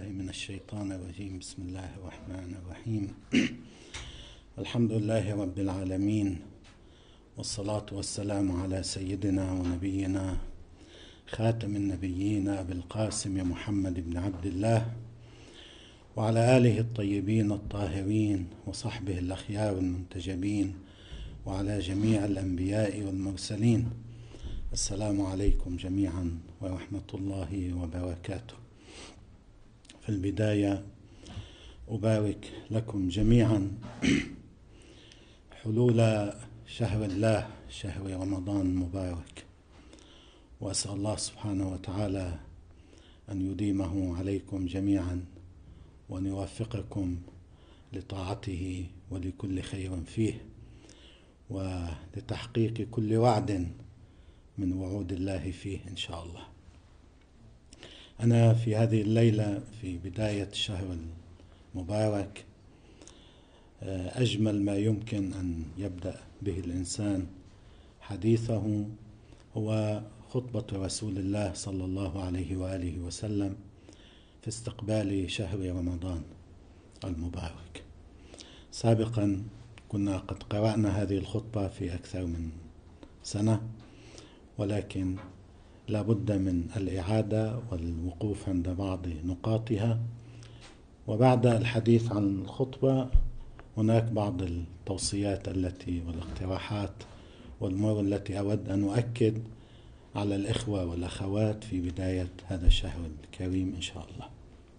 من الشيطان الرجيم. بسم الله الرحمن الرحيم. الحمد لله رب العالمين، والصلاة والسلام على سيدنا ونبينا خاتم النبيين أبي القاسم محمد بن عبد الله، وعلى آله الطيبين الطاهرين وصحبه الأخيار المنتجبين، وعلى جميع الأنبياء والمرسلين. السلام عليكم جميعا ورحمة الله وبركاته. في البداية أبارك لكم جميعا حلول شهر الله، شهر رمضان المبارك، وأسأل الله سبحانه وتعالى أن يديمه عليكم جميعا وأن يوفقكم لطاعته ولكل خير فيه ولتحقيق كل وعد من وعود الله فيه إن شاء الله. أنا في هذه الليلة في بداية الشهر المبارك أجمل ما يمكن أن يبدأ به الإنسان حديثه هو خطبة رسول الله صلى الله عليه وآله وسلم في استقبال شهر رمضان المبارك. سابقا كنا قد قرأنا هذه الخطبة في أكثر من سنة، ولكن لا بد من الإعادة والوقوف عند بعض نقاطها. وبعد الحديث عن الخطبة هناك بعض التوصيات والاقتراحات والأمور التي أود أن أؤكد على الإخوة والأخوات في بداية هذا الشهر الكريم إن شاء الله.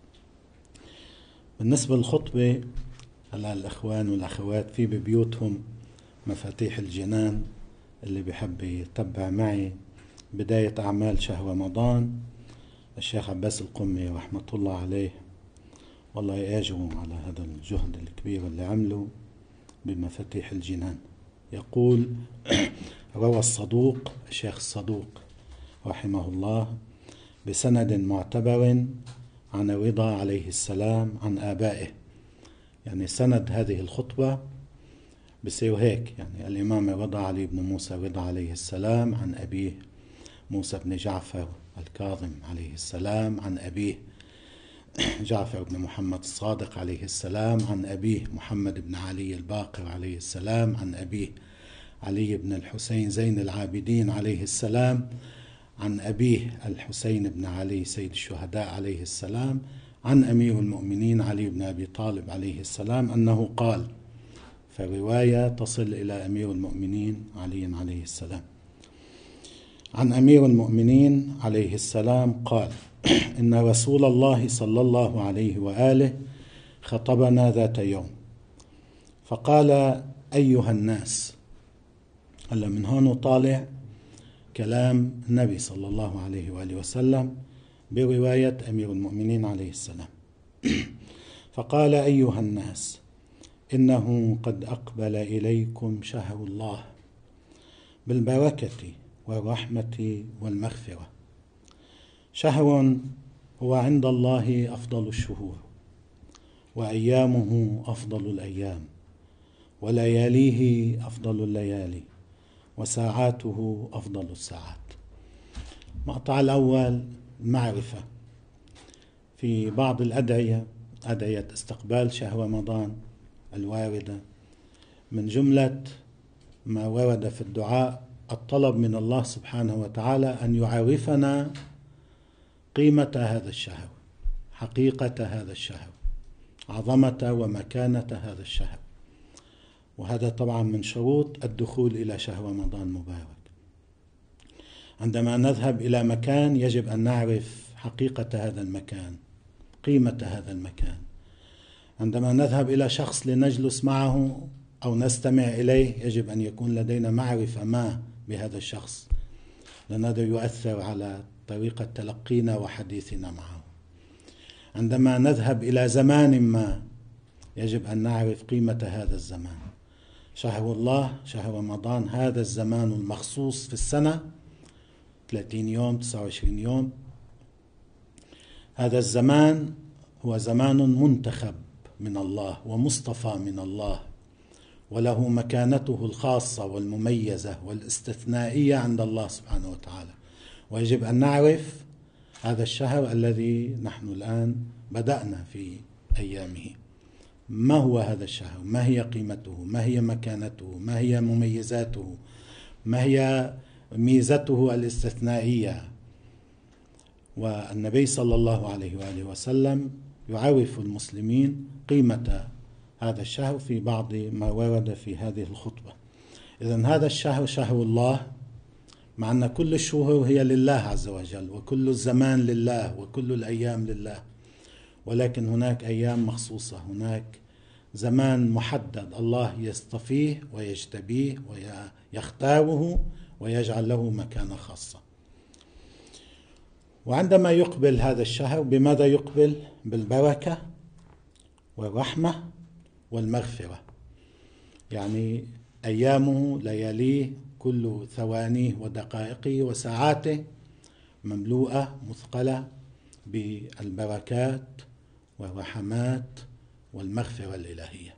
بالنسبة للخطبة، على الإخوان والأخوات في ببيوتهم مفاتيح الجنان اللي بيحب يتبع معي بداية أعمال شهر رمضان، الشيخ عباس القمي رحمة الله عليه، والله يأجره على هذا الجهد الكبير اللي عمله بمفاتيح الجنان. يقول: روى الصدوق الشيخ الصدوق رحمه الله بسند معتبر عن الرضا عليه السلام عن آبائه. يعني سند هذه الخطبة بصير هيك، يعني الإمام الرضا علي بن موسى الرضا عليه السلام عن أبيه موسى بن جعفر الكاظم عليه السلام عن أبيه جعفر بن محمد الصادق عليه السلام عن أبيه محمد بن علي الباقر عليه السلام عن أبيه علي بن الحسين زين العابدين عليه السلام عن أبيه الحسين بن علي سيد الشهداء عليه السلام عن أمير المؤمنين علي بن أبي طالب عليه السلام أنه قال، فالرواية تصل إلى أمير المؤمنين علي عليه السلام. عن أمير المؤمنين عليه السلام قال: إن رسول الله صلى الله عليه وآله خطبنا ذات يوم فقال: أيها الناس. هلا من هون طالع كلام النبي صلى الله عليه وآله وسلم برواية أمير المؤمنين عليه السلام. فقال: أيها الناس، إنه قد أقبل إليكم شهر الله بالبركة والرحمة والمغفرة، شهر هو عند الله أفضل الشهور، وأيامه أفضل الأيام، ولياليه أفضل الليالي، وساعاته أفضل الساعات. مقطع الأول معرفة في بعض الأدعية، أدعية استقبال شهر رمضان الواردة، من جملة ما ورد في الدعاء الطلب من الله سبحانه وتعالى أن يعرفنا قيمة هذا الشهر، حقيقة هذا الشهر، عظمة ومكانة هذا الشهر. وهذا طبعا من شروط الدخول إلى شهر رمضان المبارك. عندما نذهب إلى مكان يجب أن نعرف حقيقة هذا المكان، قيمة هذا المكان. عندما نذهب إلى شخص لنجلس معه أو نستمع إليه يجب أن يكون لدينا معرفة ما بهذا الشخص، لأن هذا يؤثر على طريقة تلقينا وحديثنا معه. عندما نذهب إلى زمان ما يجب أن نعرف قيمة هذا الزمان. شهر الله شهر رمضان هذا الزمان المخصوص في السنة، 30 يوم 29 يوم. هذا الزمان هو زمان منتخب من الله ومصطفى من الله، وله مكانته الخاصة والمميزة والاستثنائية عند الله سبحانه وتعالى. ويجب أن نعرف هذا الشهر الذي نحن الآن بدأنا في أيامه. ما هو هذا الشهر؟ ما هي قيمته؟ ما هي مكانته؟ ما هي مميزاته؟ ما هي ميزته الاستثنائية؟ والنبي صلى الله عليه وآله وسلم يعرف المسلمين قيمة هذا الشهر في بعض ما ورد في هذه الخطبة. إذن هذا الشهر شهر الله، مع أن كل الشهور هي لله عز وجل، وكل الزمان لله، وكل الأيام لله، ولكن هناك أيام مخصوصة، هناك زمان محدد الله يصطفيه ويجتبيه ويختاره ويجعل له مكانة خاصة. وعندما يقبل هذا الشهر بماذا يقبل؟ بالبركة والرحمة والمغفرة، يعني أيامه لياليه كل ثوانيه ودقائقه وساعاته مملوءة مثقلة بالبركات والرحمات والمغفرة الإلهية.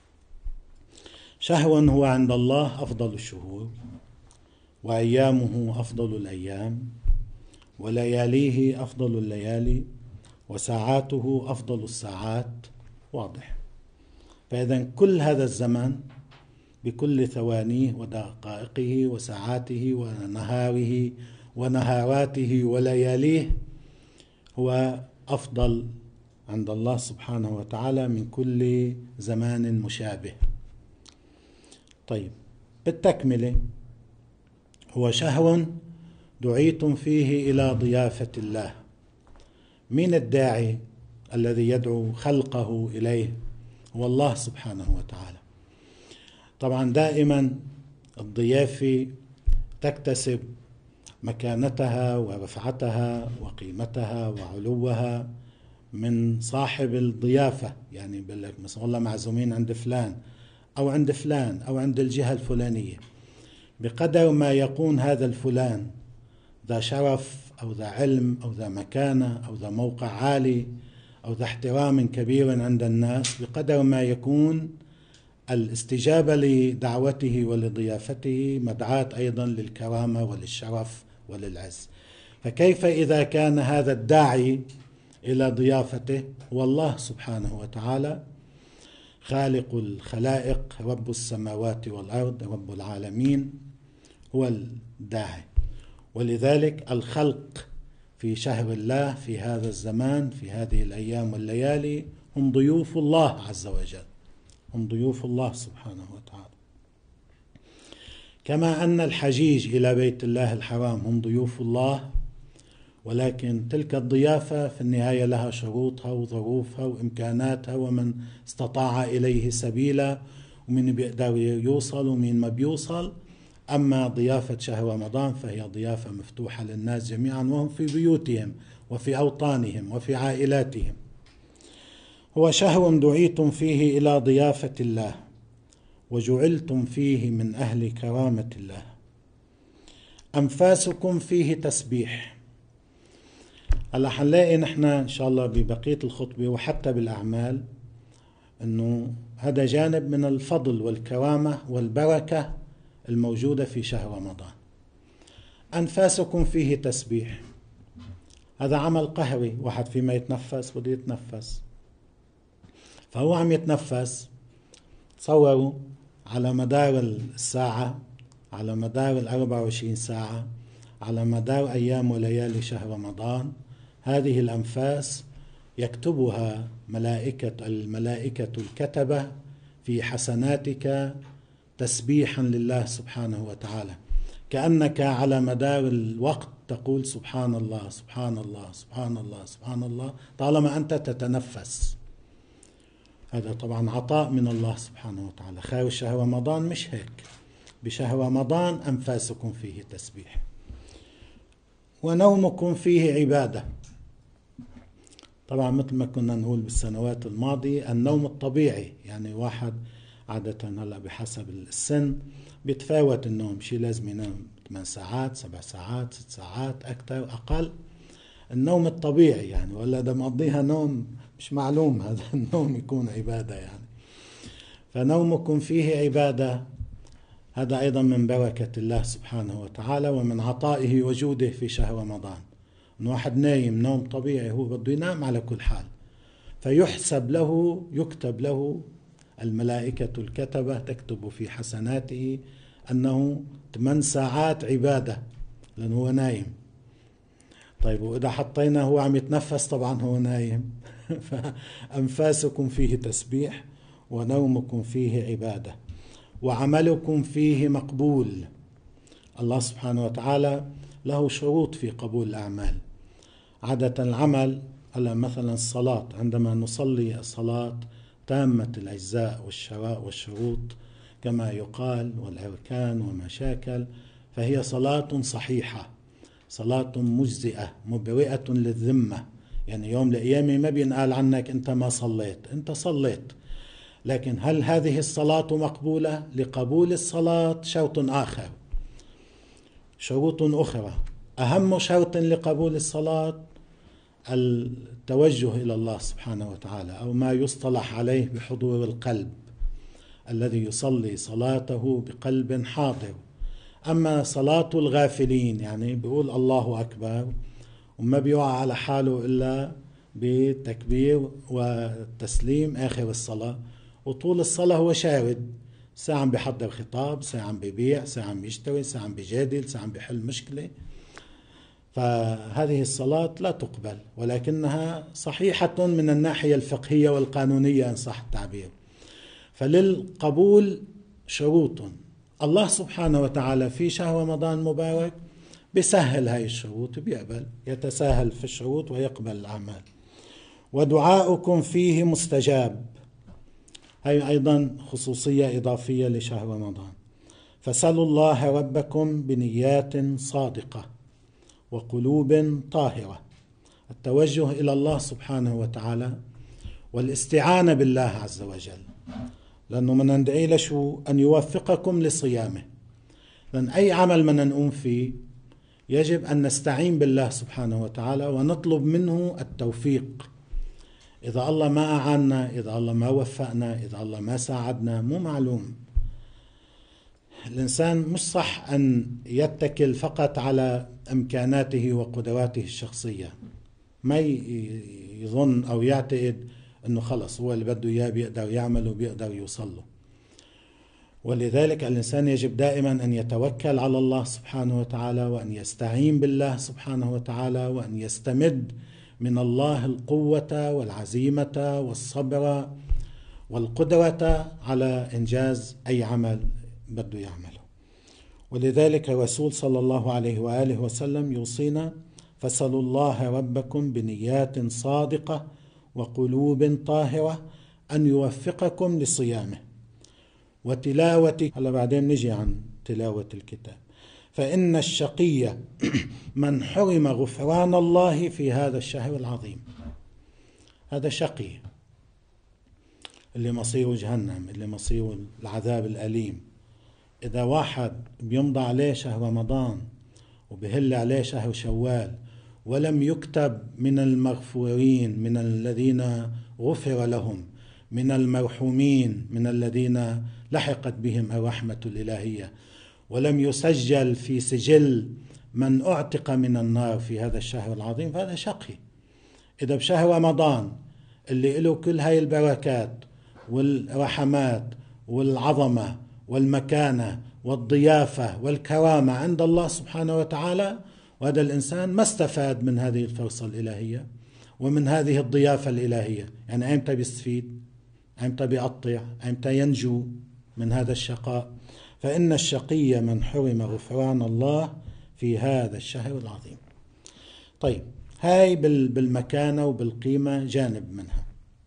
شهر هو عند الله أفضل الشهور، وأيامه أفضل الأيام، ولياليه أفضل الليالي، وساعاته أفضل الساعات. واضح. فإذا كل هذا الزمان بكل ثوانيه ودقائقه وساعاته ونهاره ونهاراته ولياليه هو أفضل عند الله سبحانه وتعالى من كل زمان مشابه. طيب، بالتكملة، هو شهر دعيتم فيه إلى ضيافة الله. من الداعي الذي يدعو خلقه إليه؟ هو الله سبحانه وتعالى. طبعا دائما الضيافة تكتسب مكانتها ورفعتها وقيمتها وعلوها من صاحب الضيافة. يعني بقول لك مثلا والله معزومين عند فلان أو عند فلان أو عند الجهة الفلانية، بقدر ما يكون هذا الفلان ذا شرف أو ذا علم أو ذا مكانة أو ذا موقع عالي أو ذا احترام كبير عند الناس، بقدر ما يكون الاستجابة لدعوته ولضيافته مدعاة أيضا للكرامة وللشرف وللعز. فكيف إذا كان هذا الداعي إلى ضيافته هو الله سبحانه وتعالى خالق الخلائق، رب السماوات والأرض، رب العالمين، هو الداعي. ولذلك الخلق في شهر الله في هذا الزمان في هذه الأيام والليالي هم ضيوف الله عز وجل، هم ضيوف الله سبحانه وتعالى. كما أن الحجيج إلى بيت الله الحرام هم ضيوف الله، ولكن تلك الضيافة في النهاية لها شروطها وظروفها وإمكاناتها ومن استطاع إليه سبيلا ومن بيقدر يوصل ومن ما بيوصل. أما ضيافة شهر رمضان فهي ضيافة مفتوحة للناس جميعا وهم في بيوتهم وفي أوطانهم وفي عائلاتهم. هو شهر دعيتم فيه إلى ضيافة الله وجعلتم فيه من أهل كرامة الله. أنفاسكم فيه تسبيح. هلا حنلاقي نحن إن شاء الله ببقية الخطبة وحتى بالأعمال أنه هذا جانب من الفضل والكرامة والبركة الموجودة في شهر رمضان. أنفاسكم فيه تسبيح، هذا عمل قهري، واحد فيما يتنفس بده يتنفس، فهو عم يتنفس. تصوروا على مدار الساعة، على مدار 24 ساعة، على مدار أيام وليالي شهر رمضان، هذه الأنفاس يكتبها الملائكة الكتبة في حسناتك تسبيحا لله سبحانه وتعالى، كأنك على مدار الوقت تقول سبحان الله سبحان الله سبحان الله سبحان الله طالما أنت تتنفس. هذا طبعا عطاء من الله سبحانه وتعالى. خير شهر رمضان مش هيك، بشهر رمضان أنفاسكم فيه تسبيح. ونومكم فيه عبادة. طبعا مثل ما كنا نقول بالسنوات الماضية النوم الطبيعي، يعني واحد عادة هلا بحسب السن بيتفاوت النوم، شي لازم ينام 8 ساعات 7 ساعات 6 ساعات أكثر أقل، النوم الطبيعي يعني، ولا ده مقضيها نوم مش معلوم هذا النوم يكون عبادة يعني. فنومكم فيه عبادة، هذا أيضا من بركة الله سبحانه وتعالى ومن عطائه وجوده في شهر رمضان. إن واحد نايم نوم طبيعي هو بده ينام على كل حال، فيحسب له، يكتب له، الملائكة الكتبة تكتب في حسناته أنه 8 ساعات عبادة لأنه هو نايم. طيب وإذا حطينا هو عم يتنفس طبعا هو نايم فأنفاسكم فيه تسبيح ونومكم فيه عبادة وعملكم فيه مقبول. الله سبحانه وتعالى له شروط في قبول الأعمال. عادة العمل على مثلا الصلاة، عندما نصلي الصلاة تامة الأجزاء والشروط كما يقال والأركان وما شاكل، فهي صلاة صحيحة، صلاة مجزئة مبرئة للذمة. يعني يوم القيامة ما بينقال عنك أنت ما صليت، أنت صليت. لكن هل هذه الصلاة مقبولة؟ لقبول الصلاة شرط آخر، شروط أخرى. أهم شرط لقبول الصلاة التوجه إلى الله سبحانه وتعالى، أو ما يصطلح عليه بحضور القلب، الذي يصلي صلاته بقلب حاضر. أما صلاة الغافلين يعني بيقول الله أكبر وما بيقع على حاله إلا بتكبير والتسليم آخر الصلاة، وطول الصلاة هو شارد، ساعة عم بيحضر خطاب، ساعة عم بيبيع، ساعة عم بيشتري، ساعة عم بيجادل، ساعة عم بيحل مشكلة. فهذه الصلاة لا تقبل، ولكنها صحيحة من الناحية الفقهية والقانونية إن صح التعبير. فللقبول شروط. الله سبحانه وتعالى في شهر رمضان المبارك بيسهل هاي الشروط، بيقبل، يتساهل في الشروط ويقبل الأعمال. ودعاؤكم فيه مستجاب، هاي أيضا خصوصية إضافية لشهر رمضان. فسلوا الله ربكم بنيات صادقة وقلوب طاهرة. التوجه إلى الله سبحانه وتعالى والاستعانة بالله عز وجل، لأنه من ندعي لشو؟ أن يوفقكم لصيامه. لأن أي عمل من نقوم فيه يجب أن نستعين بالله سبحانه وتعالى ونطلب منه التوفيق. إذا الله ما أعاننا، إذا الله ما وفقنا، إذا الله ما ساعدنا، مو معلوم. الإنسان مش صح أن يتكل فقط على إمكاناته وقدراته الشخصية، ما يظن أو يعتقد أنه خلص هو اللي بده إياه بيقدر يعمل وبيقدر يوصل له. ولذلك الإنسان يجب دائما أن يتوكل على الله سبحانه وتعالى، وأن يستعين بالله سبحانه وتعالى، وأن يستمد من الله القوة والعزيمة والصبر والقدرة على إنجاز أي عمل بده يعمله. ولذلك الرسول صلى الله عليه وآله وسلم يوصينا: فسلوا الله ربكم بنيات صادقة وقلوب طاهرة أن يوفقكم لصيامه وتلاوة. هلا بعدين نجي عن تلاوة الكتاب. فإن الشقي من حرم غفران الله في هذا الشهر العظيم. هذا شقي، اللي مصيره جهنم، اللي مصيره العذاب الأليم. إذا واحد بيمضى عليه شهر رمضان وبهل عليه شهر شوال ولم يكتب من المغفورين، من الذين غفر لهم، من المرحومين، من الذين لحقت بهم الرحمة الإلهية، ولم يسجل في سجل من أعتق من النار في هذا الشهر العظيم، فهذا شقي. إذا بشهر رمضان اللي له كل هاي البركات والرحمات والعظمة والمكانة والضيافة والكرامة عند الله سبحانه وتعالى، وهذا الإنسان ما استفاد من هذه الفرصة الإلهية ومن هذه الضيافة الإلهية، يعني أيمتى بيستفيد؟ أيمتى بيقطع؟ أيمتى ينجو من هذا الشقاء؟ فإن الشقي من حرم غفران الله في هذا الشهر العظيم. طيب، هاي بالمكانة وبالقيمة جانب منها.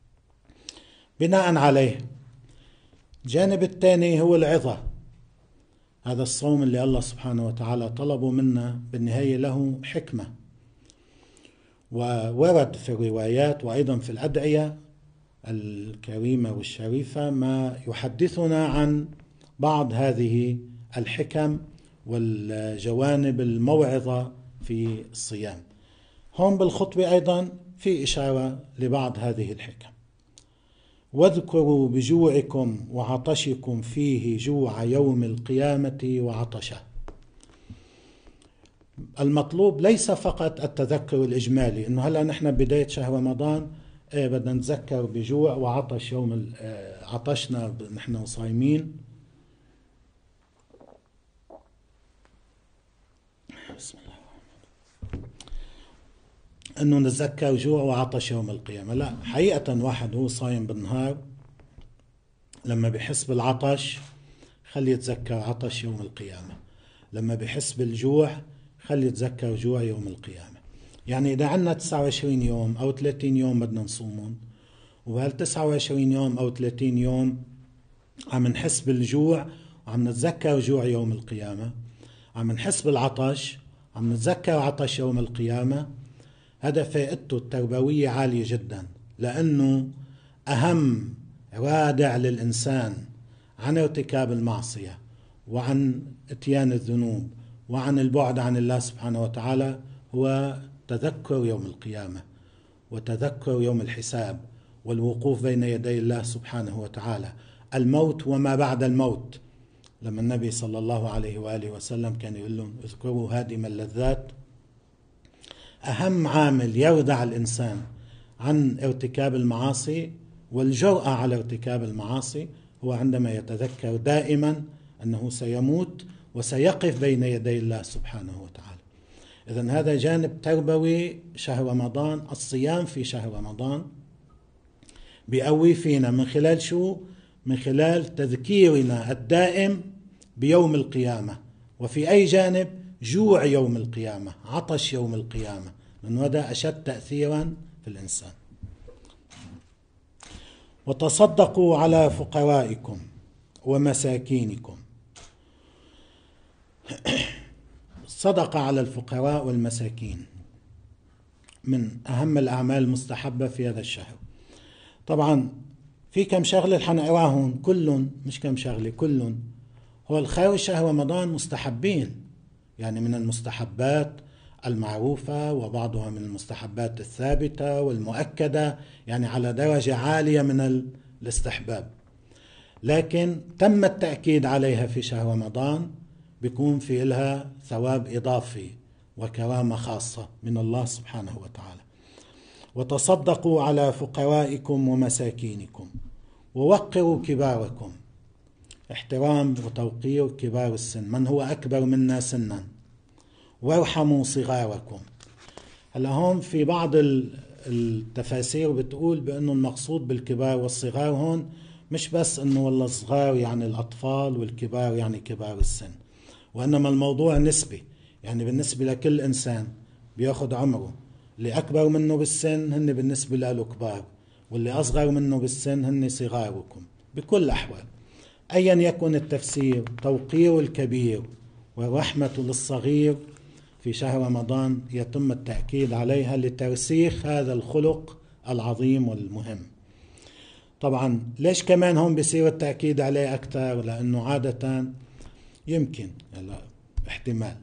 بناء عليه الجانب الثاني هو العظة. هذا الصوم اللي الله سبحانه وتعالى طلبه منا بالنهاية له حكمة، وورد في الروايات وأيضا في الأدعية الكريمة والشريفة ما يحدثنا عن بعض هذه الحكم والجوانب الموعظة في الصيام. هون بالخطبة أيضا في إشارة لبعض هذه الحكم. واذكروا بجوعكم وعطشكم فيه جوع يوم القيامة وعطشه. المطلوب ليس فقط التذكر الإجمالي، إنه هلأ نحن بداية شهر رمضان ايه بدنا نتذكر بجوع وعطش يوم عطشنا نحن صايمين. بسم الله انه نتذكر جوع وعطش يوم القيامة. لا، حقيقة واحد هو صايم بالنهار لما بيحس بالعطش خلي يتذكر عطش يوم القيامة، لما بيحس بالجوع خلي يتذكر جوع يوم القيامة. يعني إذا عنا 29 يوم أو 30 يوم بدنا نصومون، وهال 29 يوم أو 30 يوم عم نحس بالجوع وعم نتذكر جوع يوم القيامة، عم نحس بالعطش عم نتذكر عطش يوم القيامة، هذا فائدته التربوية عالية جدا، لأنه أهم رادع للإنسان عن ارتكاب المعصية وعن اتيان الذنوب وعن البعد عن الله سبحانه وتعالى هو تذكر يوم القيامة وتذكر يوم الحساب والوقوف بين يدي الله سبحانه وتعالى، الموت وما بعد الموت. لما النبي صلى الله عليه وآله وسلم كان يقول لهم اذكروا هادم اللذات، أهم عامل يردع الإنسان عن ارتكاب المعاصي والجرأة على ارتكاب المعاصي هو عندما يتذكر دائما أنه سيموت وسيقف بين يدي الله سبحانه وتعالى. إذن هذا جانب تربوي شهر رمضان. الصيام في شهر رمضان بيقوي فينا من خلال شو؟ من خلال تذكيرنا الدائم بيوم القيامة، وفي أي جانب؟ جوع يوم القيامة، عطش يوم القيامة، لأن هذا أشد تأثيرا في الإنسان. وتصدقوا على فقرائكم ومساكينكم. الصدقة على الفقراء والمساكين من أهم الأعمال المستحبة في هذا الشهر. طبعا في كم شغلة حنقراهم كلهم، مش كم شغلة كلهم. هو الخير شهر رمضان مستحبين، يعني من المستحبات المعروفة وبعضها من المستحبات الثابتة والمؤكدة، يعني على درجة عالية من الاستحباب، لكن تم التأكيد عليها في شهر رمضان بيكون في لها ثواب إضافي وكرامة خاصة من الله سبحانه وتعالى. وتصدقوا على فقرائكم ومساكينكم ووقروا كباركم، احترام وتوقير كبار السن، من هو أكبر منا سنا، وارحموا صغاركم. هلا هون في بعض التفاسير بتقول بأنه المقصود بالكبار والصغار هون مش بس أنه والله صغار يعني الأطفال والكبار يعني كبار السن، وإنما الموضوع نسبي، يعني بالنسبة لكل إنسان بياخد عمره، اللي أكبر منه بالسن هن بالنسبة له كبار، واللي أصغر منه بالسن هن صغاركم بكل الأحوال. أيا يكن التفسير، توقير الكبير والرحمة للصغير في شهر رمضان يتم التأكيد عليها لترسيخ هذا الخلق العظيم والمهم. طبعا ليش كمان هم بيصير التأكيد عليه أكثر؟ لأنه عادة يمكن احتمال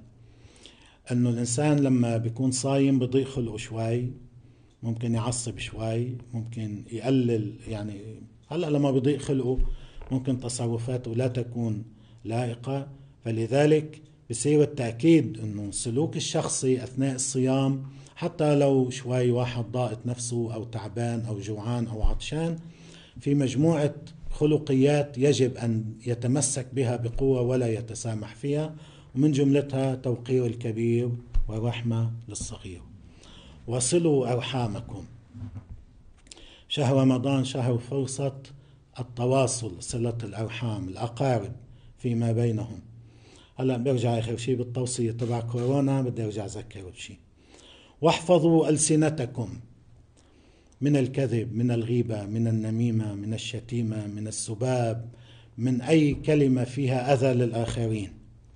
أنه الإنسان لما بيكون صايم بضيق خلقه شوي، ممكن يعصب شوي، ممكن يقلل، يعني هلأ لما بيضيق خلقه ممكن تصرفاته لا تكون لائقة، فلذلك بصير التأكيد أنه السلوك الشخصي أثناء الصيام حتى لو شوي واحد ضاقت نفسه أو تعبان أو جوعان أو عطشان، في مجموعة خلقيات يجب أن يتمسك بها بقوة ولا يتسامح فيها، ومن جملتها توقير الكبير والرحمة للصغير. وصلوا أرحامكم. شهر رمضان شهر فرصة التواصل، صلة الأرحام، الأقارب فيما بينهم. هلأ برجع آخر شيء بالتوصية تبع كورونا، بدي أرجع أذكر بشيء. واحفظوا ألسنتكم من الكذب، من الغيبة، من النميمة، من الشتيمة، من السباب، من أي كلمة فيها أذى للآخرين.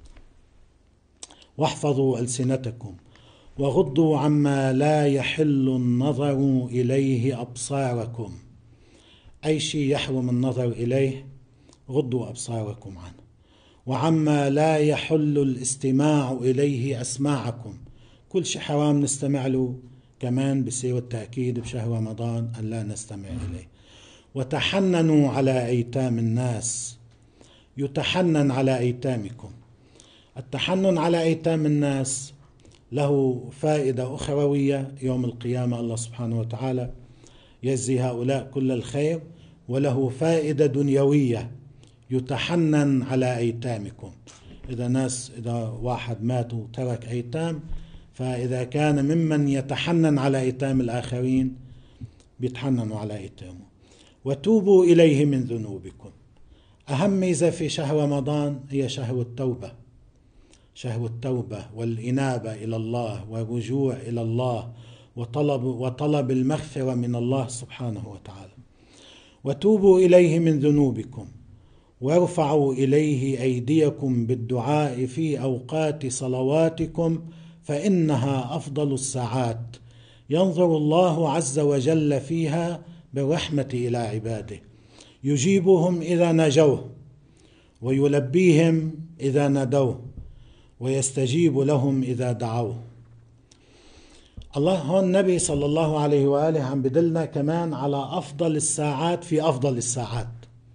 واحفظوا ألسنتكم وغضوا عما لا يحل النظر إليه أبصاركم. أي شيء يحرم النظر إليه غضوا أبصاركم عنه. وعما لا يحل الاستماع إليه أسماعكم. كل شيء حرام نستمع له كمان بصير التأكيد بشهر رمضان أن لا نستمع إليه. وتحننوا على أيتام الناس. يتحنن على أيتامكم. التحنن على أيتام الناس له فائدة أخروية يوم القيامة. الله سبحانه وتعالى يجزي هؤلاء كل الخير، وله فائدة دنيوية، يتحنن على أيتامكم. إذا واحد مات وترك أيتام، فإذا كان ممن يتحنن على أيتام الآخرين بيتحننوا على أيتامه. وتوبوا إليه من ذنوبكم. أهم ميزة في شهر رمضان هي شهر التوبة، شهر التوبة والإنابة إلى الله والرجوع إلى الله وطلب المغفرة من الله سبحانه وتعالى. وتوبوا إليه من ذنوبكم وارفعوا إليه أيديكم بالدعاء في أوقات صلواتكم، فإنها أفضل الساعات، ينظر الله عز وجل فيها بالرحمة إلى عباده، يجيبهم إذا ناجوه، ويلبيهم إذا نادوه، ويستجيب لهم إذا دعوه. الله هون النبي صلى الله عليه وآله عم بدلنا كمان على أفضل الساعات في أفضل الساعات.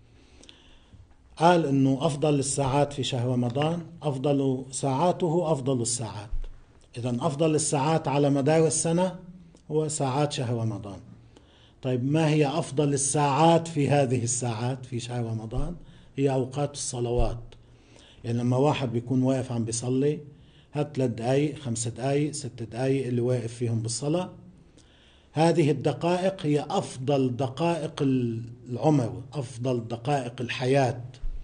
قال إنه أفضل الساعات في شهر رمضان، أفضل ساعاته أفضل الساعات. إذن أفضل الساعات على مدار السنة هو ساعات شهر رمضان. طيب ما هي أفضل الساعات في هذه الساعات في شهر رمضان؟ هي أوقات الصلوات. يعني لما واحد بيكون واقف عم بيصلي، هات 3 دقايق 5 دقايق 6 دقايق اللي واقف فيهم بالصلاة، هذه الدقائق هي أفضل دقائق العمر، أفضل دقائق الحياة.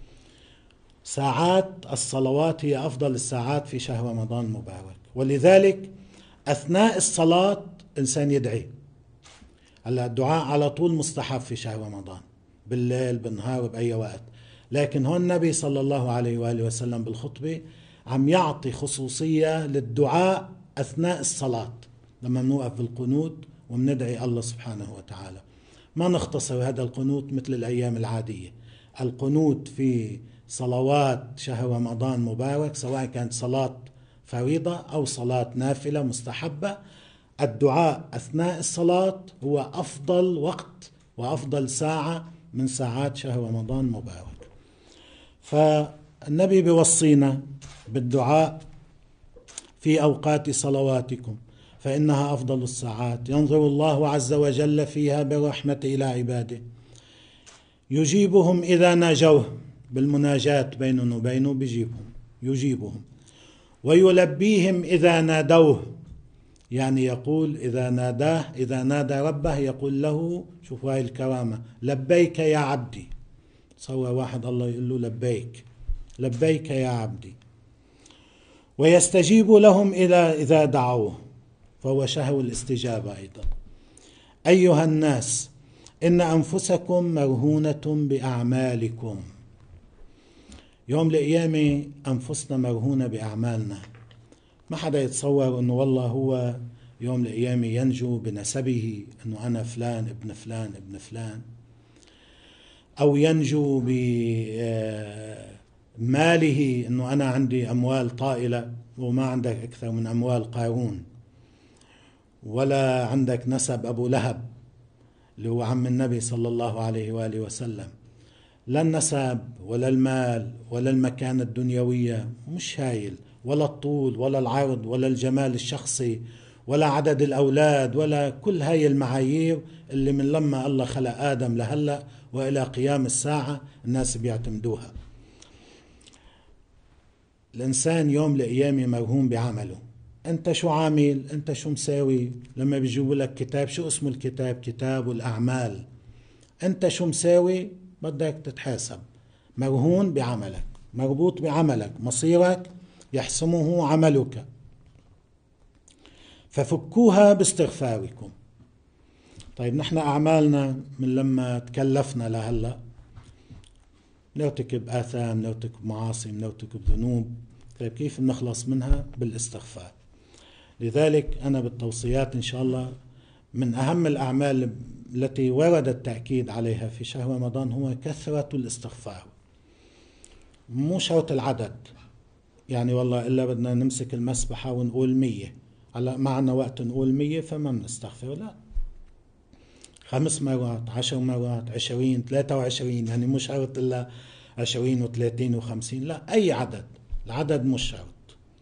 ساعات الصلوات هي أفضل الساعات في شهر رمضان المبارك. ولذلك أثناء الصلاة إنسان يدعي. هلا الدعاء على طول مستحب في شهر رمضان، بالليل بالنهار بأي وقت، لكن هون النبي صلى الله عليه وآله وسلم بالخطبة عم يعطي خصوصية للدعاء أثناء الصلاة، لما نوقف بالقنوت ومندعي الله سبحانه وتعالى. ما نختصر هذا القنوت مثل الأيام العادية. القنوت في صلوات شهر رمضان مبارك، سواء كانت صلاة فريضة أو صلاة نافلة مستحبة، الدعاء أثناء الصلاة هو أفضل وقت وأفضل ساعة من ساعات شهر رمضان مبارك. فالنبي بيوصينا بالدعاء في أوقات صلواتكم، فإنها أفضل الساعات، ينظر الله عز وجل فيها بالرحمة إلى عباده، يجيبهم إذا ناجوه، بالمناجاة بينه وبينه يجيبهم، ويلبيهم إذا نادوه، يعني يقول إذا ناداه، إذا نادى ربه يقول له، شوفوا هاي الكرامة، لبيك يا عبدي. تصور واحد الله يقول له لبيك، لبيك يا عبدي. ويستجيب لهم إذا دعوه، فهو شهر الاستجابة أيضا. أيها الناس إن أنفسكم مرهونة بأعمالكم. يوم القيامة أنفسنا مرهونة بأعمالنا. ما حدا يتصور أنه والله هو يوم القيامة ينجو بنسبه، أنه أنا فلان ابن فلان ابن فلان، أو ينجو بماله، أنه أنا عندي أموال طائلة وما عندك أكثر من أموال قارون، ولا عندك نسب أبو لهب اللي هو عم النبي صلى الله عليه وآله وسلم. لا النسب ولا المال ولا المكانة الدنيوية مش هايل، ولا الطول ولا العرض ولا الجمال الشخصي ولا عدد الأولاد، ولا كل هاي المعايير اللي من لما الله خلق آدم لهلأ وإلى قيام الساعة الناس بيعتمدوها. الإنسان يوم القيامة مرهون بعمله. أنت شو عامل؟ أنت شو مساوي؟ لما بيجيبوا لك كتاب، شو اسمه الكتاب؟ كتاب الأعمال. أنت شو مساوي؟ بدك تتحاسب. مرهون بعملك، مربوط بعملك، مصيرك يحسمه عملك، ففكوها باستغفاركم. طيب نحن أعمالنا من لما تكلفنا لهلأ نرتكب آثام، نرتكب معاصي، نرتكب ذنوب. طيب كيف نخلص منها؟ بالاستغفار. لذلك أنا بالتوصيات إن شاء الله من أهم الأعمال التي ورد التأكيد عليها في شهر رمضان هو كثرة الاستغفار. مو شرط العدد، يعني والله إلا بدنا نمسك المسبحة ونقول 100، هلا ما عنا وقت نقول 100 فما بنستغفر، لا، 5 مرات 10 مرات 20 23، يعني مش شرط إلا 20 و30 و50، لا، أي عدد، العدد مش شرط.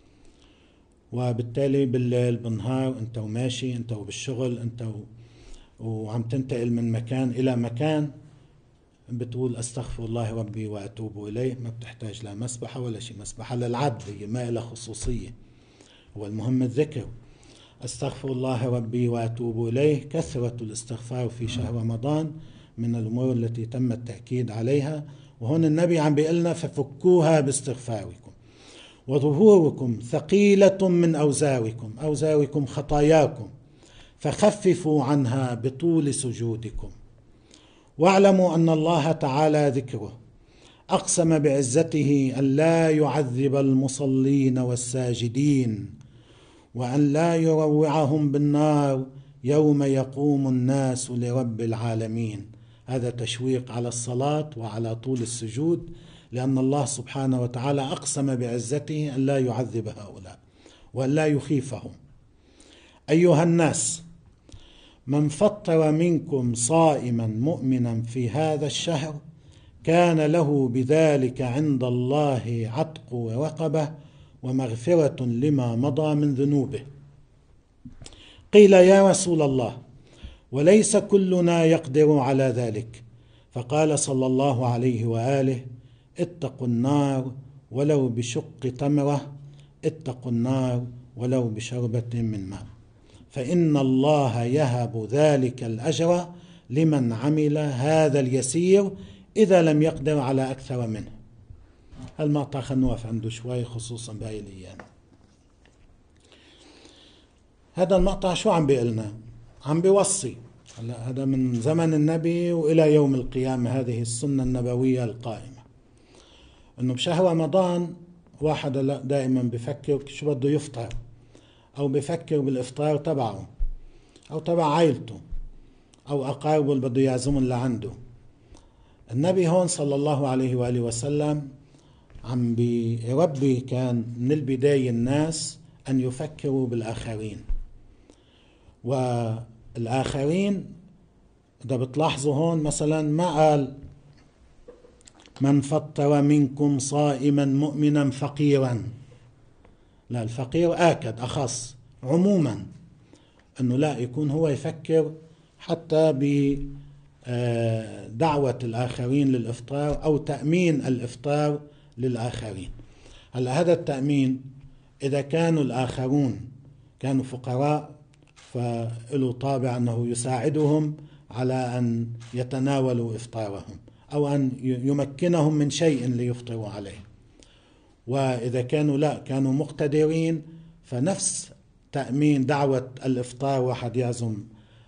وبالتالي بالليل بالنهار، أنت وماشي، أنت وبالشغل، أنت وعم تنتقل من مكان إلى مكان، بتقول أستغفر الله ربي وأتوب إليه، ما بتحتاج لا مسبحة ولا شيء. مسبحة للعد، هي ما لها خصوصية، هو المهم الذكر. أستغفر الله ربي وأتوب إليه، كثرة الاستغفار في شهر رمضان من الأمور التي تم التأكيد عليها. وهون النبي عم بيقلنا ففكوها باستغفاركم، وظهوركم ثقيلة من أوزاركم خطاياكم، فخففوا عنها بطول سجودكم. واعلموا أن الله تعالى ذكره أقسم بعزته أن لا يعذب المصلين والساجدين، وأن لا يروعهم بالنار يوم يقوم الناس لرب العالمين. هذا تشويق على الصلاة وعلى طول السجود، لأن الله سبحانه وتعالى أقسم بعزته أن لا يعذب هؤلاء وأن لا يخيفهم. أيها الناس، من فطر منكم صائما مؤمنا في هذا الشهر كان له بذلك عند الله عتق رقبة ومغفرة لما مضى من ذنوبه. قيل يا رسول الله، وليس كلنا يقدر على ذلك؟ فقال صلى الله عليه وآله: اتقوا النار ولو بشق تمرة، اتقوا النار ولو بشربة من ماء، فإن الله يهب ذلك الأجر لمن عمل هذا اليسير إذا لم يقدر على أكثر منه. المقطع خلينا نوقف عنده شوي، خصوصا بهاي الأيام. هذا المقطع شو عم بيقلنا؟ عم بيوصي، هذا من زمن النبي وإلى يوم القيامة، هذه السنة النبوية القائمة، إنه بشهر رمضان واحد دائما بفكر شو بده يفطر، أو بفكر بالإفطار تبعه أو تبع عائلته أو أقاربه اللي بده يعزمهم لعنده. النبي هون صلى الله عليه وآله وسلم عم بيربي كان من البداية الناس أن يفكروا بالآخرين. والآخرين إذا بتلاحظوا هون مثلا ما قال من فطر منكم صائما مؤمنا فقيرا، لا، الفقير آكد أخص عموما، أنه لا يكون هو يفكر حتى بدعوة الآخرين للإفطار أو تأمين الإفطار للآخرين. هلا هذا التأمين إذا كانوا الآخرون كانوا فقراء فله طابع أنه يساعدهم على أن يتناولوا إفطارهم أو أن يمكنهم من شيء ليفطروا عليه. وإذا كانوا لا، كانوا مقتدرين، فنفس تأمين دعوة الإفطار، واحد يعزم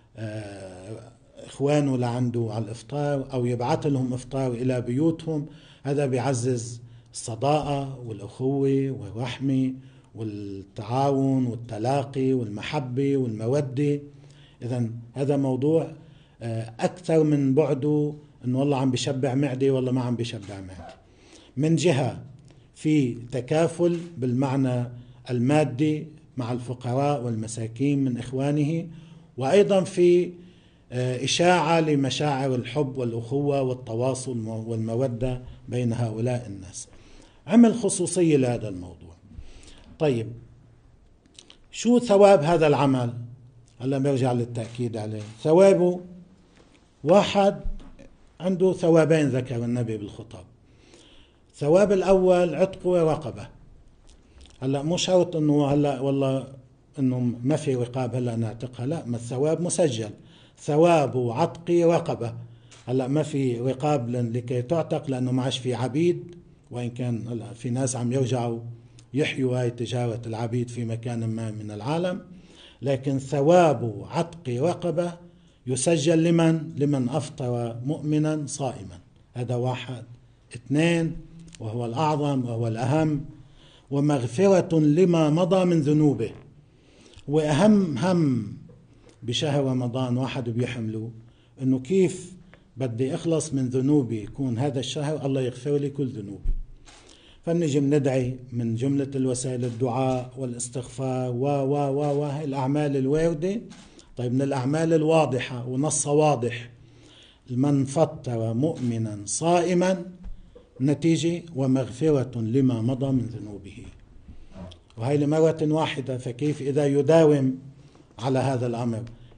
إخوانه لعنده على الإفطار أو يبعث لهم إفطار إلى بيوتهم، هذا بيعزز الصداقة والأخوة والرحمة والتعاون والتلاقي والمحبة والمودة. إذن هذا موضوع أكثر من بعده أنه والله عم بيشبع معدي والله ما عم بيشبع معدي. من جهة في تكافل بالمعنى المادي مع الفقراء والمساكين من إخوانه، وأيضا في إشاعة لمشاعر الحب والأخوة والتواصل والمودة بين هؤلاء الناس. عمل خصوصية لهذا الموضوع. طيب شو ثواب هذا العمل؟ هلا برجع للتأكيد عليه. ثوابه واحد، عنده ثوابين ذكر النبي بالخطاب. ثواب الأول عتق رقبة. هلا مو شرط انه هلا والله انه ما في رقاب هلا نعتقها، لا، ما الثواب مسجل، ثواب عتق رقبة. هلا ما في رقاب لكي تعتق لانه ما عادش في عبيد، وان كان هلا في ناس عم يرجعوا يحيوا هاي تجارة العبيد في مكان ما من العالم، لكن ثواب عتق رقبة يسجل لمن أفطر مؤمنا صائما. هذا واحد. اثنين، وهو الأعظم وهو الأهم، ومغفرة لما مضى من ذنوبه. وأهم هم بشهر رمضان واحد بيحمله أنه كيف بدي أخلص من ذنوبي، يكون هذا الشهر الله يغفر لي كل ذنوبي. فنجي ندعي من جملة الوسائل الدعاء والاستغفار و الأعمال الواردة. طيب من الأعمال الواضحة ونص واضح، من فطر مؤمنا صائما، نتيجة ومغفرة لما مضى من ذنوبه، وهي لمرة واحدة. فكيف إذا يداوم على هذا الأمر؟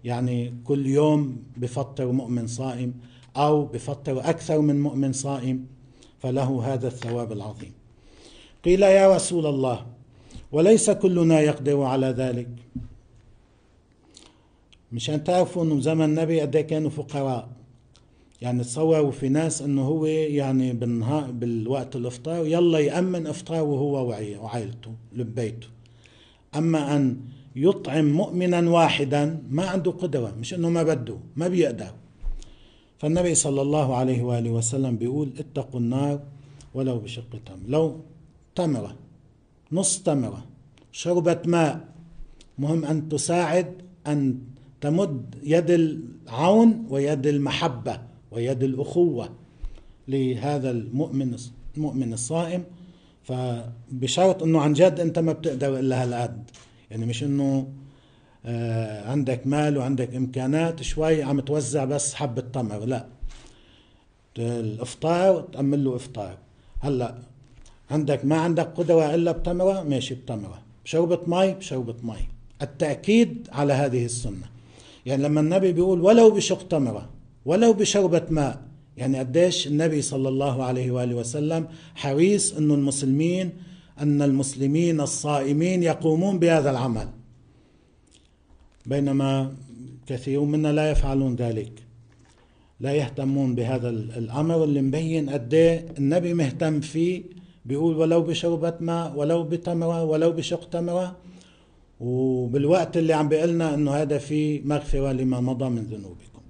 يعني كل يوم بفطر مؤمن صائم أو بفطر أكثر من مؤمن صائم فله هذا الثواب العظيم. قيل يا رسول الله وليس كلنا يقدر على ذلك. مشان تعرفوا انه زمن النبي قد كانوا فقراء، يعني تصوروا في ناس انه هو يعني بالنهار بالوقت الافطار يلا يأمن افطاره هو وعائلته لبيته، اما ان يطعم مؤمنا واحدا ما عنده قدرة، مش انه ما بده، ما بيقدر. فالنبي صلى الله عليه وآله وسلم بيقول اتقوا النار ولو بشق تمر. لو تمرة، نص تمرة، شربة ماء، مهم أن تساعد، أن تمد يد العون ويد المحبة ويد الأخوة لهذا المؤمن الصائم. فبشرط أنه عن جد أنت ما بتقدر إلا هالقد، يعني مش أنه عندك مال وعندك إمكانات شوي عم توزع بس حبة تمر، لا، الإفطار تأمل له إفطار. هلأ عندك ما عندك قدرة إلا بتمرة، ماشي بتمرة، بشربة مي بشربة مي. التأكيد على هذه السنة، يعني لما النبي بيقول ولو بشق تمرة ولو بشربة ماء، يعني قديش النبي صلى الله عليه وآله وسلم حريص أن المسلمين الصائمين يقومون بهذا العمل، بينما كثير منا لا يفعلون ذلك، لا يهتمون بهذا الأمر اللي مبين قد ايه النبي مهتم فيه. بيقول ولو بشربة ماء ولو بتمرة ولو بشق تمرة، وبالوقت اللي عم بيقلنا انه هذا فيه مغفرة لما مضى من ذنوبكم.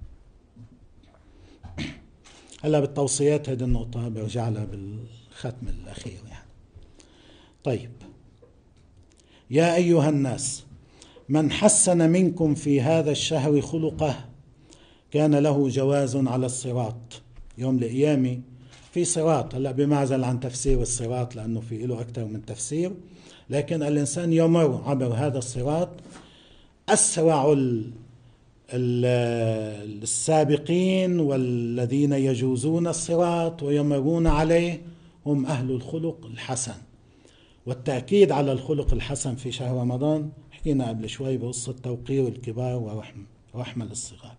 هلا بالتوصيات هذه النقطة برجع لها بالختم الأخير يعني. طيب، يا أيها الناس من حسن منكم في هذا الشهر خلقه كان له جواز على الصراط يوم القيامة. في صراط، هلا بمعزل عن تفسير الصراط لأنه في له أكثر من تفسير، لكن الإنسان يمر عبر هذا الصراط. أسرع السابقين والذين يجوزون الصراط ويمرون عليه هم أهل الخلق الحسن. والتأكيد على الخلق الحسن في شهر رمضان حكينا قبل شوي بقصة توقير الكبار ورحمة للصغار.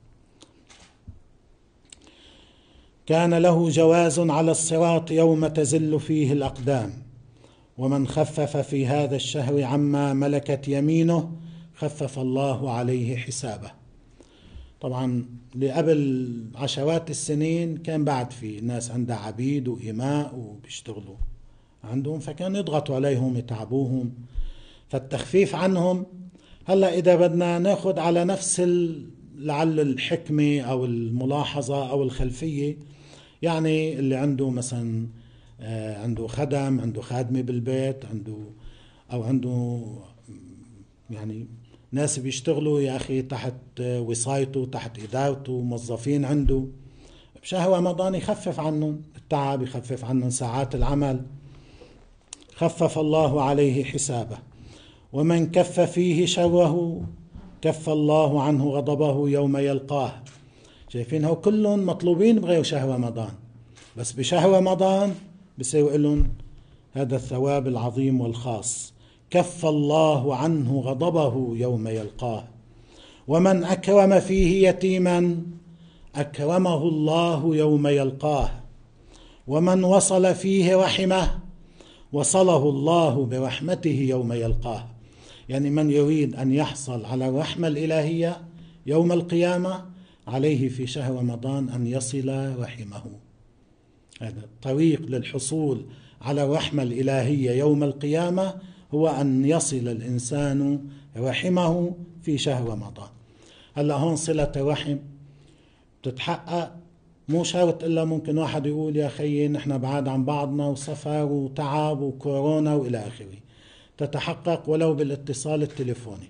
كان له جواز على الصراط يوم تزل فيه الأقدام، ومن خفف في هذا الشهر عما ملكت يمينه خفف الله عليه حسابه. طبعا قبل عشرات السنين كان بعد في ناس عندها عبيد وإماء وبيشتغلوا عندهم، فكان يضغطوا عليهم يتعبوهم، فالتخفيف عنهم. هلأ إذا بدنا ناخد على نفس لعل الحكمة أو الملاحظة أو الخلفية، يعني اللي عنده مثلا عنده خدم، عنده خادمة بالبيت، عنده يعني ناس بيشتغلوا يا أخي تحت وصايته تحت إدارته، موظفين عنده، بشهر رمضان يخفف عنهم التعب، يخفف عنهم ساعات العمل، خفف الله عليه حسابه. ومن كف فيه شره كف الله عنه غضبه يوم يلقاه. شايفين هو كلهم مطلوبين بغير شهر رمضان، بس بشهر رمضان بصير لهم هذا الثواب العظيم والخاص. كف الله عنه غضبه يوم يلقاه. ومن أكرم فيه يتيما أكرمه الله يوم يلقاه. ومن وصل فيه رحمه وصله الله برحمته يوم يلقاه. يعني من يريد أن يحصل على الرحمة الإلهية يوم القيامة عليه في شهر رمضان أن يصل رحمه. هذا الطريق للحصول على الرحمة الإلهية يوم القيامة، هو أن يصل الإنسان رحمه في شهر رمضان. هلأ هون صلة الرحم تتحقق، مو شرط إلا ممكن واحد يقول يا خيي نحن بعاد عن بعضنا وسفر وتعب وكورونا وإلى آخره. تتحقق ولو بالاتصال التليفوني،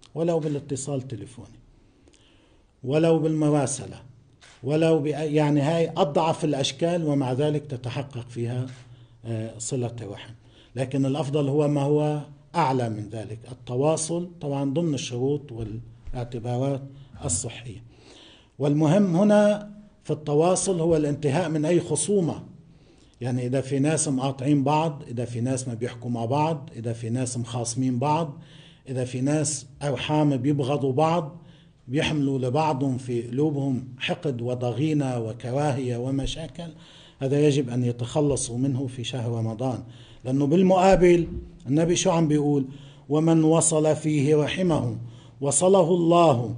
ولو بالمراسلة، يعني هاي أضعف الأشكال، ومع ذلك تتحقق فيها صلة الرحم. لكن الأفضل هو ما هو أعلى من ذلك، التواصل طبعا ضمن الشروط والاعتبارات الصحية. والمهم هنا في التواصل هو الانتهاء من أي خصومة، يعني إذا في ناس مقاطعين بعض، إذا في ناس ما بيحكوا مع بعض، إذا في ناس مخاصمين بعض، إذا في ناس أرحام بيبغضوا بعض، بيحملوا لبعضهم في قلوبهم حقد وضغينة وكراهية ومشاكل، هذا يجب أن يتخلصوا منه في شهر رمضان. لأنه بالمقابل النبي شو عم بيقول؟ ومن وصل فيه رحمه وصله الله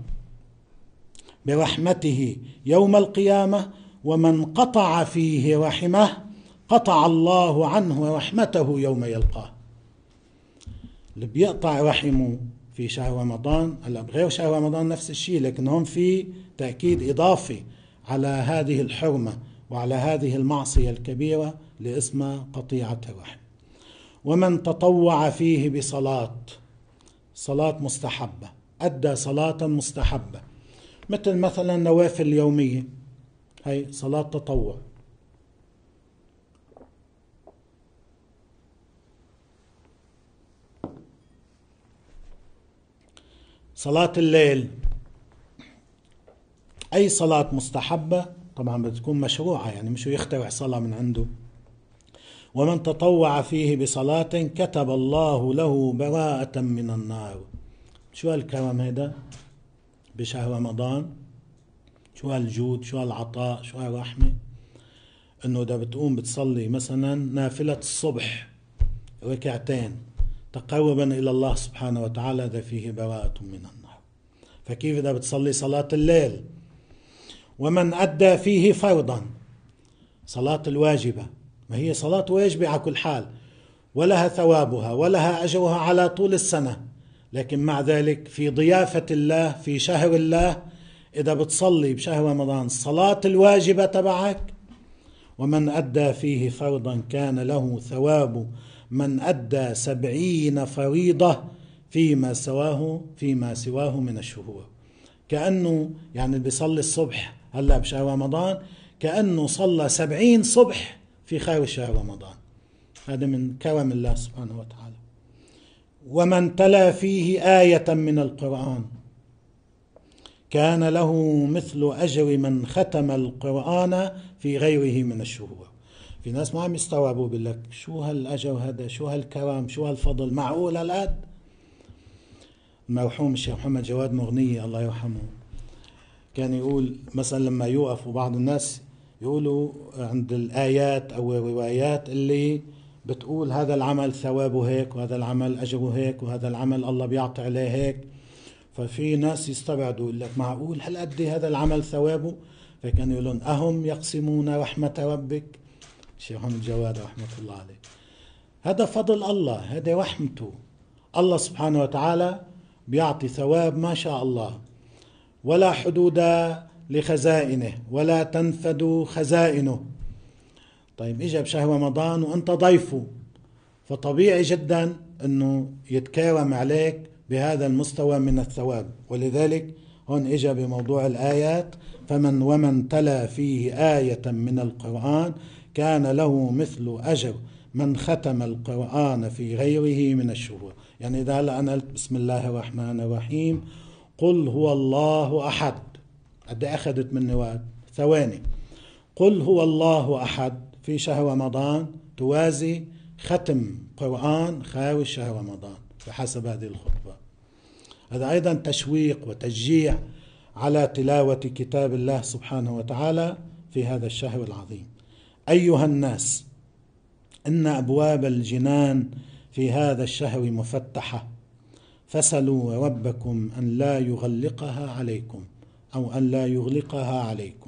برحمته يوم القيامة، ومن قطع فيه رحمه قطع الله عنه رحمته يوم يلقاه. اللي بيقطع رحمه في شهر رمضان، هلا بغير شهر رمضان نفس الشيء، لكن هون في تأكيد إضافي على هذه الحرمة وعلى هذه المعصية الكبيرة اللي اسمها قطيعة الرحم. ومن تطوع فيه بصلاة، صلاة مستحبة، أدى صلاة مستحبة مثل مثلا نوافل يومية، هي صلاة تطوع. صلاة الليل، أي صلاة مستحبة طبعا بتكون مشروعة، يعني مش يخترع صلاة من عنده. ومن تطوع فيه بصلاة كتب الله له براءة من النار. شو هالكرم هذا بشهر رمضان؟ شو هالجود، شو هالعطاء، شو هالرحمة؟ انه اذا بتقوم بتصلي مثلا نافلة الصبح ركعتين تقربا الى الله سبحانه وتعالى، هذا فيه براءة من النار. فكيف اذا بتصلي صلاة الليل؟ ومن ادى فيه فرضا، صلاة الواجبة، ما هي صلاة واجبة على كل حال، ولها ثوابها ولها أجرها على طول السنة، لكن مع ذلك في ضيافة الله في شهر الله إذا بتصلي بشهر رمضان صلاة الواجبة تبعك، ومن أدى فيه فرضا كان له ثواب من أدى 70 فريضة فيما سواه من الشهور. كأنه يعني بيصلي الصبح هلأ بشهر رمضان كأنه صلى 70 صبح في خير شهر رمضان. هذا من كرم الله سبحانه وتعالى. ومن تلا فيه آية من القرآن كان له مثل أجر من ختم القرآن في غيره من الشهور. في ناس ما عم يستوعبوا، بيقول لك شو هالأجر هذا، شو هالكرم، شو هالفضل، معقول هالقد؟ المرحوم الشيخ محمد جواد مغنية الله يرحمه كان يقول مثلا لما يوقفوا بعض الناس يقولوا عند الآيات أو الروايات اللي بتقول هذا العمل ثوابه هيك وهذا العمل أجره هيك وهذا العمل الله بيعطي عليه هيك، ففي ناس يستبعدوا يقول لك معقول هل قد هذا العمل ثوابه؟ فكان يقولون أهم يقسمون رحمة ربك. الشيخ محمد جواد رحمة الله عليه، هذا فضل الله، هذا رحمته. الله سبحانه وتعالى بيعطي ثواب ما شاء الله، ولا حدود لخزائنه ولا تنفد خزائنه. طيب إجا بشهر رمضان وأنت ضيفه، فطبيعي جدا أنه يتكرم عليك بهذا المستوى من الثواب. ولذلك هون إجا بموضوع الآيات ومن تلا فيه آية من القرآن كان له مثل أجر من ختم القرآن في غيره من الشهور. يعني إذا هلا أنا قلت بسم الله الرحمن الرحيم قل هو الله أحد، قد أخذت مني وقت ثواني. قل هو الله أحد في شهر رمضان توازي ختم قرآن خارج شهر رمضان بحسب هذه الخطبة. هذا أيضا تشويق وتشجيع على تلاوة كتاب الله سبحانه وتعالى في هذا الشهر العظيم. أيها الناس، إن أبواب الجنان في هذا الشهر مفتحة، فسلوا ربكم أن لا يغلقها عليكم أو أن لا يغلقها عليكم،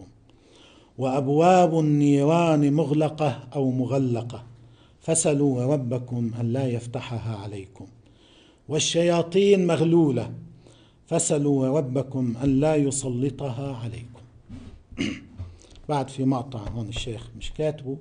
وأبواب النيران مغلقة أو مغلقة، فسلوا ربكم أن لا يفتحها عليكم، والشياطين مغلولة، فسلوا ربكم أن لا يسلطها عليكم. بعد في مقطع هون الشيخ مش كاتبه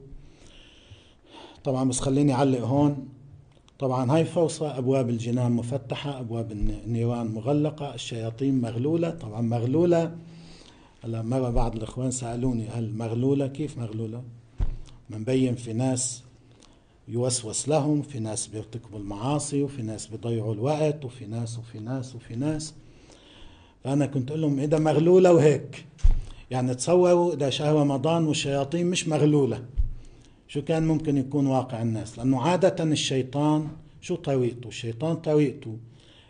طبعا، بس خليني أعلق هون. طبعا هاي فرصة، أبواب الجنان مفتحة، أبواب النيران مغلقة، الشياطين مغلولة. طبعا مغلولة، هلا مرة بعض الإخوان سألوني هل مغلولة؟ كيف مغلولة؟ منبين في ناس يوسوس لهم، في ناس بيرتكبوا المعاصي، وفي ناس بيضيعوا الوقت، وفي ناس وفي ناس وفي ناس. فأنا كنت أقول لهم إذا مغلولة وهيك، يعني تصوروا إذا شهر رمضان والشياطين مش مغلولة، شو كان ممكن يكون واقع الناس؟ لأنه عادة الشيطان شو طريقته؟ الشيطان طريقته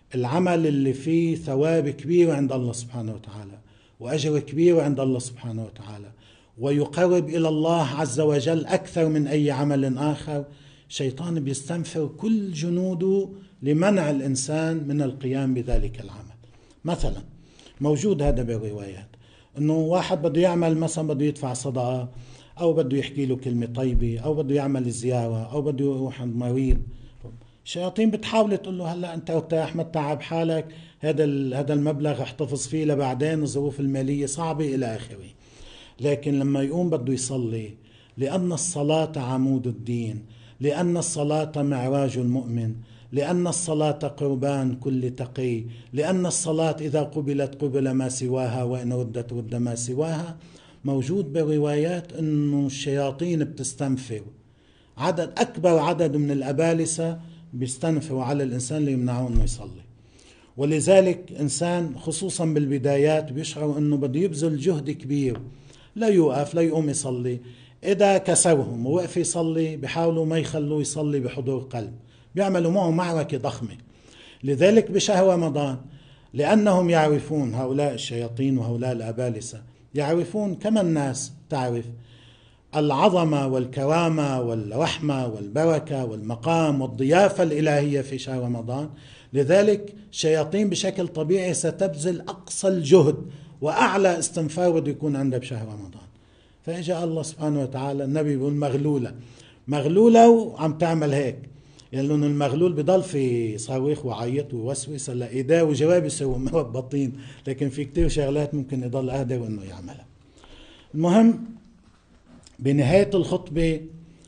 العمل اللي فيه ثواب كبير عند الله سبحانه وتعالى وأجر كبير عند الله سبحانه وتعالى ويقرب إلى الله عز وجل أكثر من أي عمل آخر، شيطان بيستنفر كل جنوده لمنع الإنسان من القيام بذلك العمل. مثلا موجود هذا بالروايات أنه واحد بده يعمل مثلا بده يدفع صدقة أو بده يحكي له كلمة طيبة أو بده يعمل زيارة أو بده يروح عند مريض، الشياطين بتحاول تقول له هلا أنت ارتاح ما تتعب حالك، هذا المبلغ احتفظ فيه لبعدين، الظروف المالية صعبة إلى آخره. لكن لما يقوم بده يصلي، لأن الصلاة عمود الدين، لأن الصلاة معراج المؤمن، لأن الصلاة قربان كل تقي، لأن الصلاة إذا قبلت قبل ما سواها وإن ردت رد ما سواها. موجود بروايات أنه الشياطين بتستنفر، أكبر عدد من الأبالسة بيستنفروا على الإنسان ليمنعوا أنه يصلي. ولذلك إنسان خصوصا بالبدايات بيشعر أنه بده يبذل جهد كبير، لا يوقف لا يقوم يصلي، إذا كسرهم ووقف يصلي بيحاولوا ما يخلوه يصلي بحضور قلب، بيعملوا معه معركة ضخمة. لذلك بشهر رمضان لأنهم يعرفون، هؤلاء الشياطين وهؤلاء الأبالسة يعرفون كما الناس تعرف العظمة والكرامة والرحمة والبركة والمقام والضيافة الإلهية في شهر رمضان، لذلك الشياطين بشكل طبيعي ستبذل أقصى الجهد وأعلى استنفار بده يكون عندها بشهر رمضان. فإجا الله سبحانه وتعالى، النبي بيقول مغلولة وعم تعمل هيك، لأنه يعني المغلول بضل في صاروخ وعيط ووسوس، هلا إيداه وجواب يسووا مربطين، لكن في كتير شغلات ممكن يضل قادر إنه يعملها. المهم بنهاية الخطبة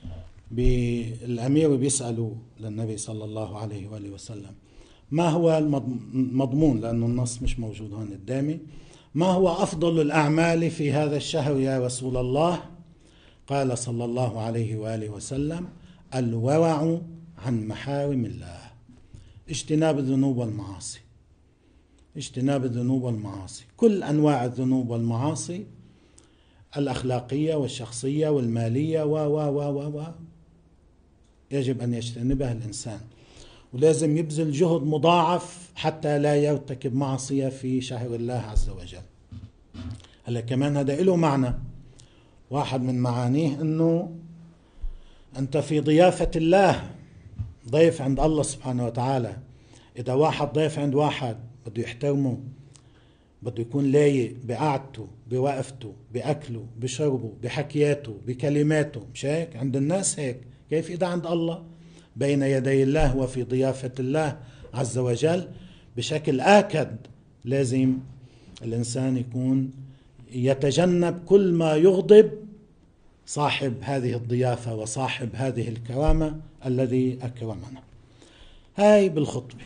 الأمير بيسألوا للنبي صلى الله عليه وآله وسلم ما هو المضمون، لأنه النص مش موجود هون قدامي، ما هو أفضل الأعمال في هذا الشهر يا رسول الله؟ قال صلى الله عليه وآله وسلم الورع عن محارم الله، اجتناب الذنوب والمعاصي، اجتناب الذنوب والمعاصي، كل أنواع الذنوب والمعاصي الأخلاقية والشخصية والمالية و يجب أن يجتنبها الإنسان، ولازم يبذل جهد مضاعف حتى لا يرتكب معصية في شهر الله عز وجل. هلا كمان هذا له معنى، واحد من معانيه أنه أنت في ضيافة الله، ضيف عند الله سبحانه وتعالى. إذا واحد ضيف عند واحد بده يحترمه، بده يكون لايق بقعدته بوقفته بأكله بشربه بحكياته بكلماته، مش هيك عند الناس هيك؟ كيف إذا عند الله بين يدي الله وفي ضيافة الله عز وجل؟ بشكل آكد لازم الإنسان يكون يتجنب كل ما يغضب صاحب هذه الضيافة وصاحب هذه الكرامة الذي أكرمنا. هاي بالخطبة.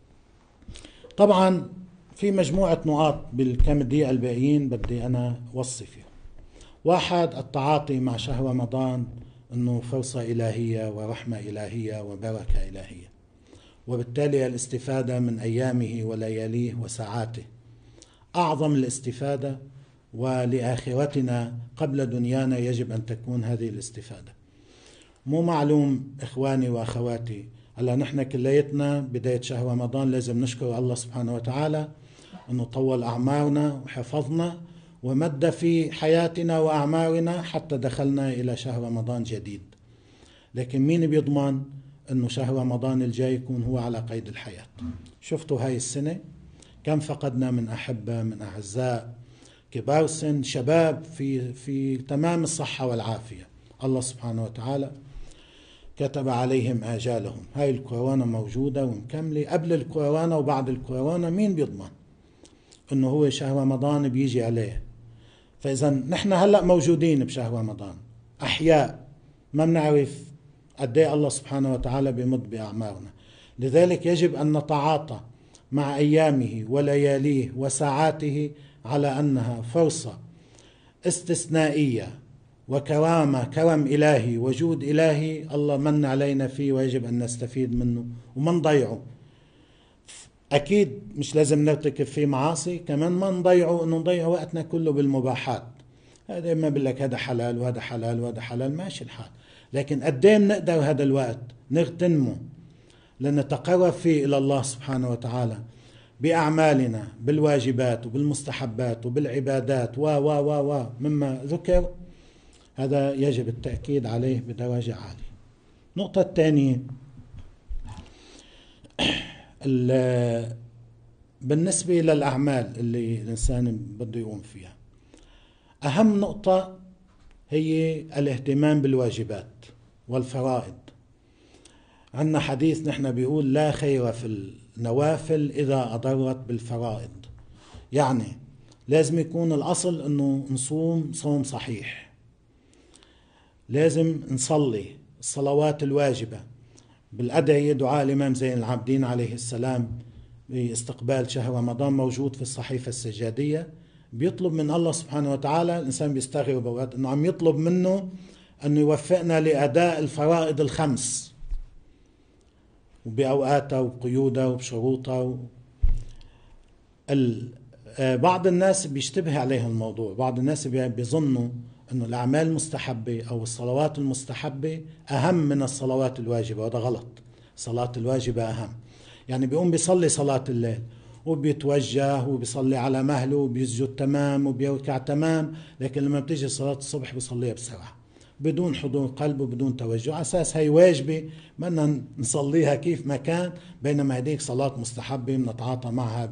طبعا في مجموعة نقاط بالكم دقيقة الباقيين بدي أنا أوصي فيهم. واحد، التعاطي مع شهر رمضان أنه فرصة إلهية ورحمة إلهية وبركة إلهية، وبالتالي الاستفادة من أيامه ولياليه وساعاته أعظم الاستفادة، ولآخرتنا قبل دنيانا يجب أن تكون هذه الاستفادة. مو معلوم إخواني وأخواتي، هلا نحن كليتنا بداية شهر رمضان لازم نشكر الله سبحانه وتعالى أنه طول أعمارنا وحفظنا ومد في حياتنا وأعمارنا حتى دخلنا إلى شهر رمضان جديد. لكن مين بيضمن أنه شهر رمضان الجاي يكون هو على قيد الحياة؟ شفتوا هاي السنة كم فقدنا من أحبة، من أعزاء، كبار سن، شباب في تمام الصحة والعافية. الله سبحانه وتعالى كتب عليهم آجالهم. هاي الكورونا موجودة ومكملة، قبل الكورونا وبعد الكورونا. مين بيضمن انه هو شهر رمضان بيجي عليه؟ فإذا نحن هلأ موجودين بشهر رمضان أحياء، ما بنعرف قد ايه الله سبحانه وتعالى بيمد بأعمارنا. لذلك يجب أن نتعاطى مع أيامه ولياليه وساعاته على أنها فرصة استثنائية وكرامة، كرم إلهي وجود إلهي الله من علينا فيه، ويجب أن نستفيد منه وما نضيعه. أكيد مش لازم نرتكب فيه معاصي، كمان ما نضيعه إنه نضيع وقتنا كله بالمباحات. هذا ما بقول لك هذا حلال وهذا حلال وهذا حلال، ماشي الحال، لكن قد ايه بنقدر هذا الوقت نغتنمه لنتقرب فيه إلى الله سبحانه وتعالى بأعمالنا بالواجبات وبالمستحبات وبالعبادات و مما ذكر، هذا يجب التأكيد عليه بدرجة عالية. النقطة الثانية بالنسبة للأعمال اللي الإنسان بده يقوم فيها، أهم نقطة هي الاهتمام بالواجبات والفرائض. عندنا حديث نحن بيقول لا خير في النوافل إذا أضرت بالفرائض، يعني لازم يكون الأصل أنه نصوم صوم صحيح، لازم نصلي الصلوات الواجبة بالأدعية. دعاء الإمام زين العابدين عليه السلام باستقبال شهر رمضان موجود في الصحيفة السجادية، بيطلب من الله سبحانه وتعالى، الإنسان بيستغرب أوقات أنه عم يطلب منه أنه يوفقنا لأداء الفرائض الخمس وبأوقاتها وبقيودها وبشروطها. بعض الناس بيشتبه عليه الموضوع، بعض الناس بيظنوا أنه الأعمال المستحبة أو الصلوات المستحبة أهم من الصلوات الواجبة، وهذا غلط. الصلاة الواجبة أهم، يعني بيقوم بيصلي صلاة الليل وبيتوجه وبيصلي على مهله وبيسجد تمام وبيركع تمام، لكن لما بتيجي صلاة الصبح بيصليها بسرعة بدون حضور قلب وبدون توجه، على أساس هي واجبة بدنا نصليها كيف ما كان، بينما هذيك صلاة مستحبة بنتعاطى معها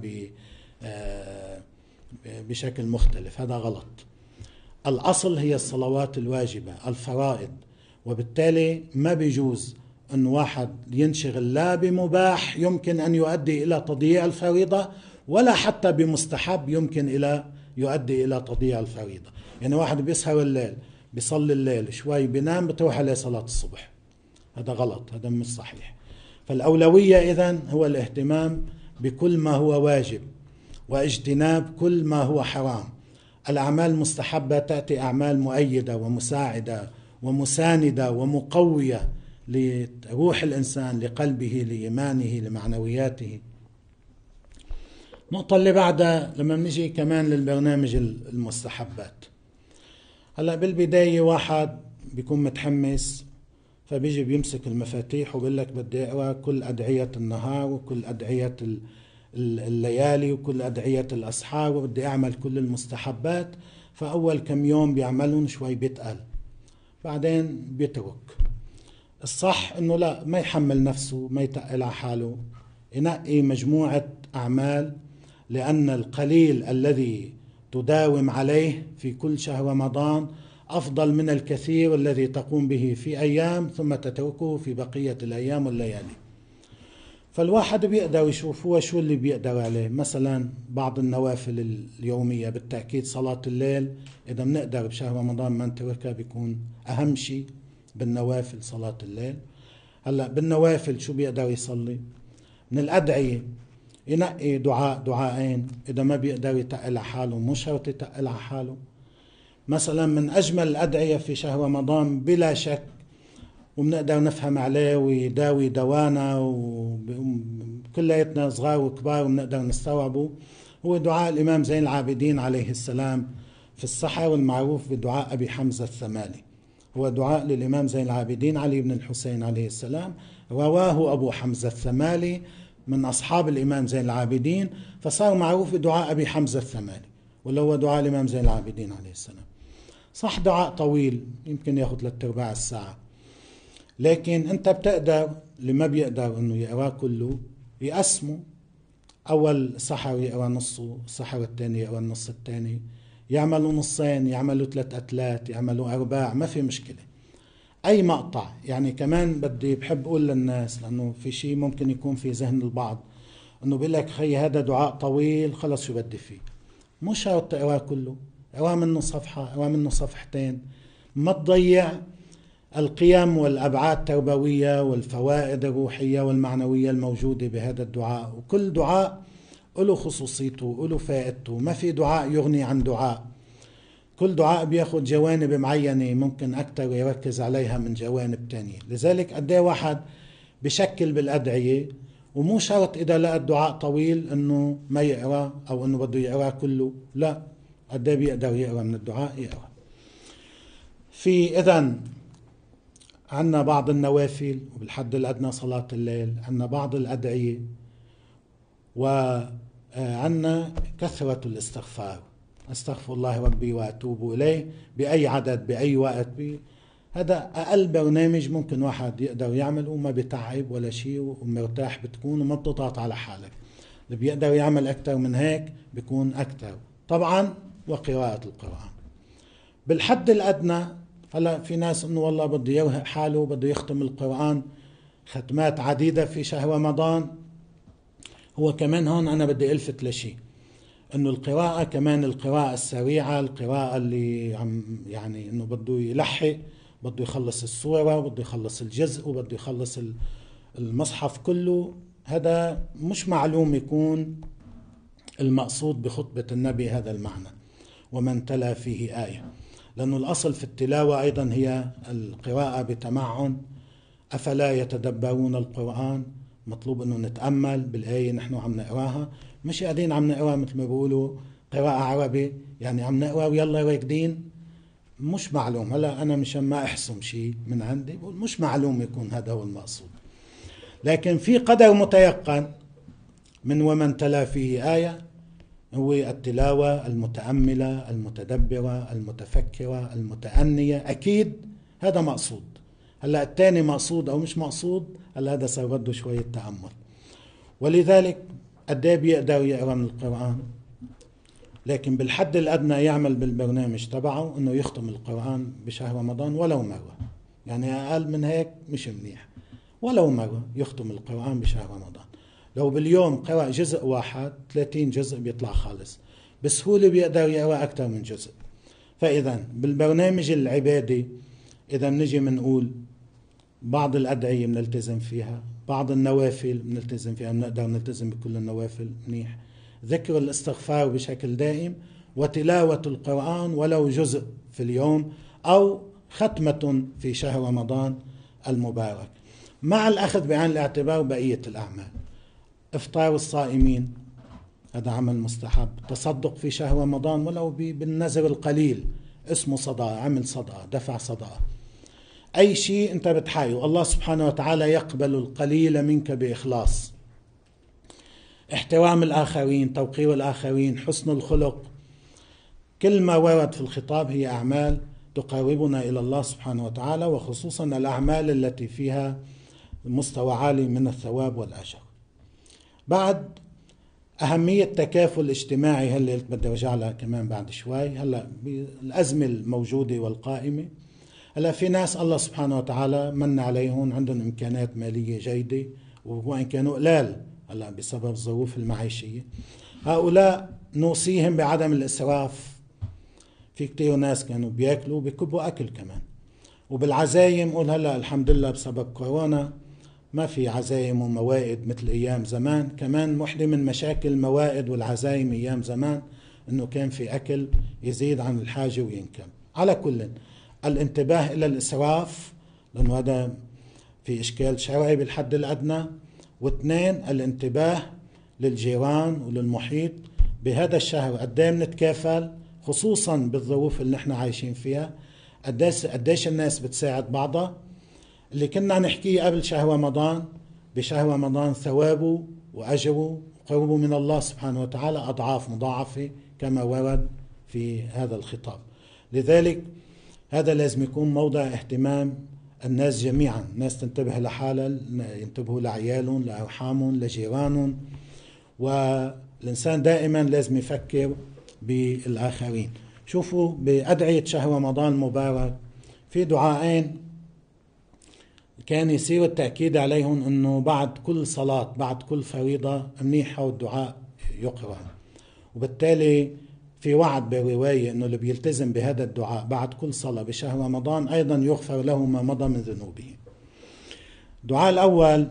بشكل مختلف. هذا غلط. الأصل هي الصلوات الواجبة الفرائض، وبالتالي ما بيجوز أن واحد ينشغل لا بمباح يمكن أن يؤدي إلى تضييع الفريضة، ولا حتى بمستحب يمكن يؤدي إلى تضييع الفريضة. يعني واحد بيسهر الليل بيصلي الليل شوي بينام بتروح عليه صلاة الصبح، هذا غلط، هذا مش صحيح. فالأولوية إذن هو الاهتمام بكل ما هو واجب واجتناب كل ما هو حرام. الأعمال المستحبة تأتي أعمال مؤيدة ومساعدة ومساندة ومقوية لروح الإنسان، لقلبه، لإيمانه، لمعنوياته. النقطة اللي بعدها لما نجي كمان للبرنامج المستحبات، هلا بالبداية واحد بيكون متحمس فبيجي بيمسك المفاتيح وبيقول لك بدي أقرأ كل أدعية النهار وكل أدعية الليالي وكل أدعية الأسحار وبدي أعمل كل المستحبات. فأول كم يوم بيعملون شوي بيتقل، بعدين بيترك. الصح إنه لا، ما يحمل نفسه، ما يتقل على حاله، ينقي مجموعة أعمال، لأن القليل الذي تداوم عليه في كل شهر رمضان أفضل من الكثير الذي تقوم به في أيام ثم تتركه في بقية الأيام والليالي. فالواحد بيقدر يشوف هو شو اللي بيقدر عليه. مثلا بعض النوافل اليومية، بالتأكيد صلاة الليل إذا بنقدر بشهر رمضان ما نتركها بيكون أهم شيء بالنوافل صلاة الليل. هلأ بالنوافل شو بيقدر يصلي؟ من الأدعية ينقي دعاءين، إذا ما بيقدر يتقل على حاله مش شرط يتقل على حاله. مثلا من أجمل الأدعية في شهر رمضان بلا شك، وبنقدر نفهم عليه ويداوي دوانا وكلياتنا صغار وكبار وبنقدر نستوعبه، هو دعاء الإمام زين العابدين عليه السلام في السحر، والمعروف بدعاء أبي حمزة الثمالي. هو دعاء للإمام زين العابدين علي بن الحسين عليه السلام، رواه أبو حمزة الثمالي من أصحاب الإمام زين العابدين، فصار معروف بدعاء أبي حمزة الثمالي، ولا هو دعاء الإمام زين العابدين عليه السلام. صح دعاء طويل يمكن ياخذ 3/4 ساعة، لكن أنت بتقدر، اللي ما بيقدر أنه يقرأ كله يقسمه، أول سحر يقرأ نصه، السحر الثاني يقرأ النص الثاني، يعملوا نصين، يعملوا 3 أتلات، يعملوا أرباع، ما في مشكلة. أي مقطع يعني. كمان بحب أقول للناس، لأنه في شيء ممكن يكون في ذهن البعض أنه بيقول لك خي هذا دعاء طويل خلص شو بدي فيه. مش شرط تقرأ كله، اقرأ منه صفحة، اقرأ منه صفحتين، ما تضيع القيم والأبعاد التربوية والفوائد الروحية والمعنوية الموجودة بهذا الدعاء. وكل دعاء له خصوصيته، له فائدته، ما في دعاء يغني عن دعاء. كل دعاء بياخد جوانب معينة ممكن أكتر يركز عليها من جوانب تانية. لذلك قديه واحد بشكل بالأدعية، ومو شرط إذا لقى الدعاء طويل أنه ما يقرأ أو أنه بده يقرأ كله، لا، قديه بيقدر يقرأ من الدعاء يقرأ. في إذن عندنا بعض النوافل، وبالحد الأدنى صلاة الليل، عندنا بعض الأدعية، وعندنا كثرة الاستغفار. أستغفر الله ربي وأتوب إليه بأي عدد بأي وقت. هذا أقل برنامج ممكن واحد يقدر يعمله وما بيتعب ولا شيء ومرتاح بتكون وما بتضغط على حالك. اللي بيقدر يعمل أكثر من هيك بيكون أكثر طبعا. وقراءة القرآن بالحد الأدنى. هلا في ناس إنه والله بده يوهق حاله بده يختم القرآن ختمات عديدة في شهر رمضان. هو كمان هون أنا بدي ألفت لشيء، إنه القراءة كمان القراءة السريعة، القراءة اللي يعني إنه بده يلحق، بده يخلص السورة وبده يخلص الجزء وبده يخلص المصحف كله. هذا مش معلوم يكون المقصود بخطبة النبي هذا المعنى، ومن تلا فيه آية، لأنه الأصل في التلاوة أيضا هي القراءة بتمعن. أفلا يتدبرون القرآن، مطلوب أنه نتأمل بالآية نحن عم نقراها، مش قاعدين عم نقرأ مثل ما بيقولوا قراءة عربي، يعني عم نقرأ ويلا راكدين. مش معلوم. هلا أنا مشان ما أحسم شيء من عندي بقول مش معلوم يكون هذا هو المقصود، لكن في قدر متيقن من ومن تلا فيه آية هو التلاوة المتأملة المتدبرة المتفكرة المتأنية. أكيد هذا مقصود. هلا الثاني مقصود أو مش مقصود، هلا هذا صار بده شوية تأمل. ولذلك قد ايه بيقدر يقرأ من القرآن، لكن بالحد الأدنى يعمل بالبرنامج تبعه أنه يختم القرآن بشهر رمضان ولو مرة. يعني أقل من هيك مش منيح، ولو مرة يختم القرآن بشهر رمضان. لو باليوم قرأ جزء واحد 30 جزء بيطلع خالص بسهولة، بيقدر يقرأ أكثر من جزء. فإذا بالبرنامج العبادي إذا نجي منقول بعض الأدعية بنلتزم فيها، بعض النوافل بنلتزم فيها، بنقدر نلتزم بكل النوافل منيح، ذكر الاستغفار بشكل دائم، وتلاوة القرآن ولو جزء في اليوم أو ختمة في شهر رمضان المبارك، مع الأخذ بعين الاعتبار بقية الأعمال. إفطار الصائمين هذا عمل مستحب، تصدق في شهر رمضان ولو بالنذر القليل اسمه صدقة، عمل صدقة، دفع صدقة. أي شيء أنت بتحاول الله سبحانه وتعالى يقبل القليل منك بإخلاص. احترام الآخرين، توقير الآخرين، حسن الخلق، كل ما ورد في الخطاب هي أعمال تقربنا إلى الله سبحانه وتعالى، وخصوصا الأعمال التي فيها مستوى عالي من الثواب والأجر. بعد أهمية تكافل الاجتماعي، هل بدي أرجع لها كمان بعد شوي. هلا بالأزمة الموجودة والقائمة، هلا في ناس الله سبحانه وتعالى من عليهم عندهم إمكانات مالية جيدة، وإن كانوا قلال هلا بسبب الظروف المعيشية، هؤلاء نوصيهم بعدم الإسراف. في كتير ناس كانوا بياكلوا بيكبوا أكل كمان. وبالعزايم قول هلا الحمد لله بسبب كورونا ما في عزايم وموائد مثل أيام زمان. كمان واحدة من مشاكل الموائد والعزايم أيام زمان أنه كان في أكل يزيد عن الحاجة وينكم. على كل الانتباه إلى الإسراف، لأنه هذا في إشكال شرعي بالحد الأدنى. واثنين الانتباه للجيران وللمحيط. بهذا الشهر قدام نتكافل، خصوصا بالظروف اللي نحن عايشين فيها، قديش الناس بتساعد بعضها. اللي كنا نحكيه قبل شهر رمضان، بشهر رمضان ثوابه وأجره وقربه من الله سبحانه وتعالى أضعاف مضاعفة كما ورد في هذا الخطاب. لذلك هذا لازم يكون موضع اهتمام الناس جميعا. الناس تنتبه لحالها، ينتبهوا لعيالهم، لأرحامهم، لجيرانهم، والإنسان دائما لازم يفكر بالآخرين. شوفوا بأدعية شهر رمضان المبارك في دعائين كان يصير التأكيد عليهم، أنه بعد كل صلاة بعد كل فريضة منيح هو الدعاء يقرأ. وبالتالي في وعد بالرواية أنه اللي بيلتزم بهذا الدعاء بعد كل صلاة بشهر رمضان أيضا يغفر له ما مضى من ذنوبه. الدعاء الأول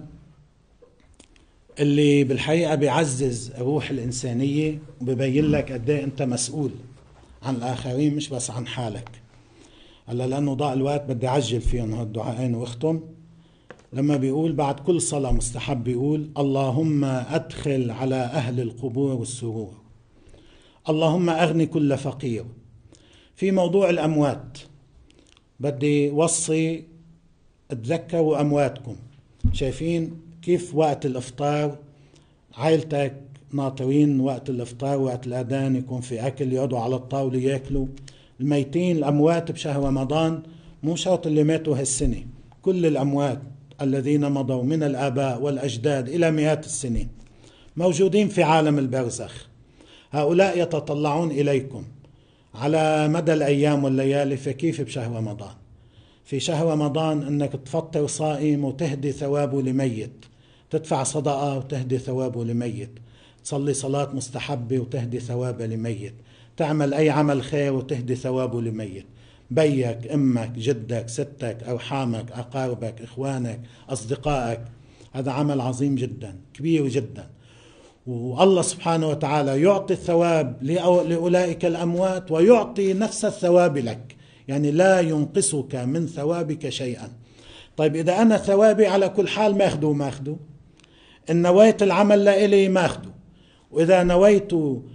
اللي بالحقيقة بيعزز الروح الإنسانية وبيبين لك قد ايه أنت مسؤول عن الآخرين مش بس عن حالك. هلا لأنه ضاع الوقت بدي أعجل فيهم هالدعائين واختم. لما بيقول بعد كل صلاة مستحب بيقول اللهم أدخل على أهل القبور والسرور، اللهم أغني كل فقير. في موضوع الأموات بدي وصي تذكروا أمواتكم. شايفين كيف وقت الإفطار عائلتك ناطرين وقت الإفطار، وقت الأذان يكون في أكل، يقعدوا على الطاولة يأكلوا. الميتين الأموات بشهر رمضان مو شرط اللي ماتوا هالسنة، كل الأموات الذين مضوا من الآباء والأجداد إلى مئات السنين موجودين في عالم البرزخ، هؤلاء يتطلعون إليكم على مدى الأيام والليالي. فكيف بشهر رمضان؟ في شهر رمضان أنك تفطر صائم وتهدي ثوابه لميت، تدفع صدقة وتهدي ثوابه لميت، تصلي صلاة مستحبة وتهدي ثوابه لميت، تعمل أي عمل خير وتهدي ثوابه لميت. بيك، أمك، جدك، ستك، أرحامك، أقاربك، إخوانك، أصدقائك. هذا عمل عظيم جدا، كبير جدا. والله سبحانه وتعالى يعطي الثواب لأولئك الأموات ويعطي نفس الثواب لك، يعني لا ينقصك من ثوابك شيئا. طيب إذا أنا ثوابي على كل حال ما أخذه، إن نويت العمل لإلي ما أخذه، وإذا نويت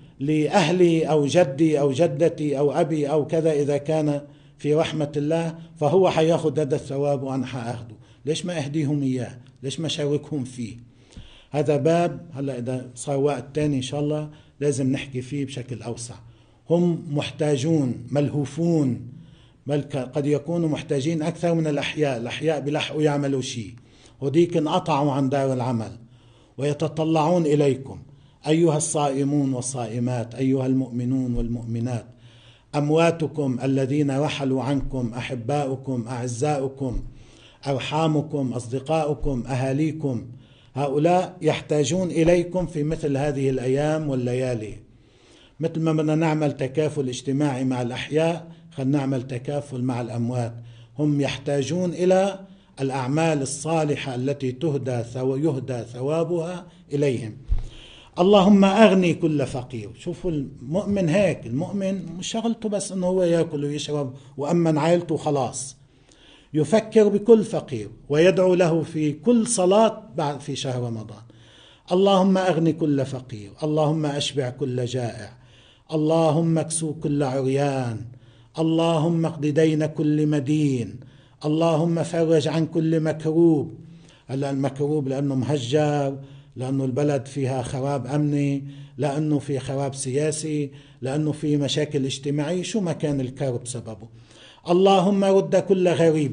لأهلي أو جدي أو جدتي أو أبي أو كذا إذا كان في رحمة الله فهو حياخذ هذا الثواب وأنا حأخذه. ليش ما أهديهم إياه؟ ليش ما شاركهم فيه؟ هذا باب هلأ إذا صار وقت تاني إن شاء الله لازم نحكي فيه بشكل أوسع. هم محتاجون ملهوفون، بل قد يكونوا محتاجين أكثر من الأحياء بلحقوا يعملوا شيء، وديك انقطعوا عن دار العمل ويتطلعون إليكم أيها الصائمون والصائمات، أيها المؤمنون والمؤمنات. أمواتكم الذين رحلوا عنكم، أحباؤكم، أعزاؤكم، أرحامكم، أصدقاؤكم، أهاليكم، هؤلاء يحتاجون إليكم في مثل هذه الأيام والليالي. مثل ما بدنا نعمل تكافل اجتماعي مع الأحياء، خلينا نعمل تكافل مع الأموات. هم يحتاجون إلى الأعمال الصالحة التي يهدى ثوابها إليهم. اللهم أغني كل فقير. شوفوا المؤمن هيك، المؤمن مش شغلته بس أنه هو يأكل ويشرب وأمن عائلته خلاص، يفكر بكل فقير ويدعو له في كل صلاة بعد في شهر رمضان. اللهم أغني كل فقير، اللهم أشبع كل جائع، اللهم اكسو كل عريان، اللهم اقض دين كل مدين، اللهم فرج عن كل مكروب. هلا المكروب لأنه مهجر، لأنه البلد فيها خراب أمني، لأنه في خراب سياسي، لأنه في مشاكل اجتماعية، شو ما كان الكرب سببه. اللهم رد كل غريب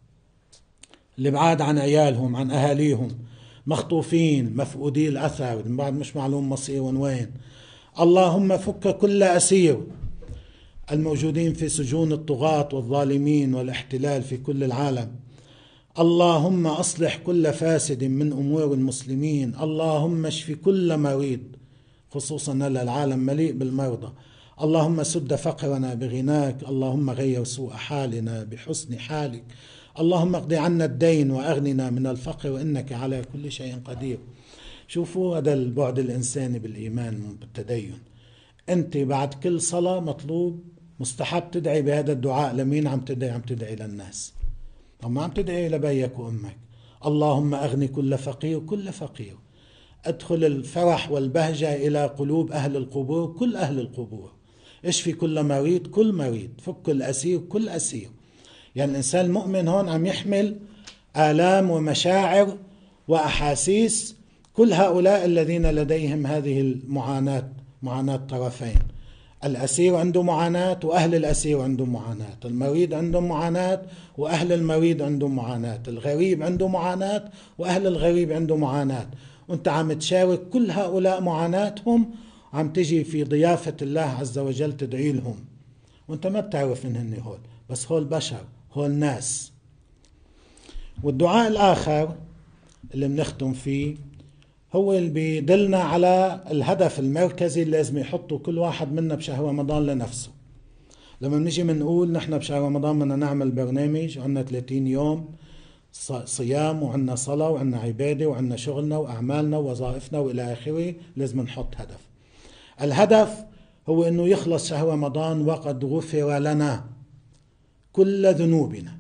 اللي بعاد عن عيالهم عن أهاليهم، مخطوفين، مفقودي الأثر، بعد مش معلوم مصيرهم وين. اللهم فك كل أسير الموجودين في سجون الطغاة والظالمين والاحتلال في كل العالم. اللهم أصلح كل فاسد من أمور المسلمين. اللهم اشف كل مريض، خصوصا العالم مليء بالمرضى. اللهم سد فقرنا بغناك، اللهم غير سوء حالنا بحسن حالك، اللهم اقض عنا الدين وأغننا من الفقر وإنك على كل شيء قدير. شوفوا هذا البعد الإنساني بالإيمان بالتدين. أنت بعد كل صلاة مطلوب مستحب تدعي بهذا الدعاء. لمين عم تدعي؟ عم تدعي للناس. طب ما عم تدعي لبيك وأمك. اللهم أغني كل فقير، كل فقير. أدخل الفرح والبهجة إلى قلوب أهل القبور، كل أهل القبور. اشفي كل مريض، كل مريض. فك الأسير، كل أسير. يعني الإنسان المؤمن هون عم يحمل آلام ومشاعر وأحاسيس كل هؤلاء الذين لديهم هذه المعاناة، معاناة طرفين. الأسير عنده معاناة وأهل الأسير عندهم معاناة، المريض عندهم معاناة وأهل المريض عندهم معاناة، الغريب عنده معاناة وأهل الغريب عنده معاناة. وانت عم تشارك كل هؤلاء معاناتهم، عم تجي في ضيافة الله عز وجل تدعي لهم، وانت ما بتعرف من هن هول، بس هول بشر، هول ناس. والدعاء الآخر اللي بنختم فيه هو اللي بيدلنا على الهدف المركزي اللي لازم يحطه كل واحد منا بشهر رمضان لنفسه. لما بنيجي بنقول نحن بشهر رمضان بدنا نعمل برنامج وعندنا 30 يوم صيام وعندنا صلاة وعندنا عبادة وعندنا شغلنا وأعمالنا ووظائفنا وإلى آخره، لازم نحط هدف. الهدف هو أنه يخلص شهر رمضان وقد غفر لنا كل ذنوبنا.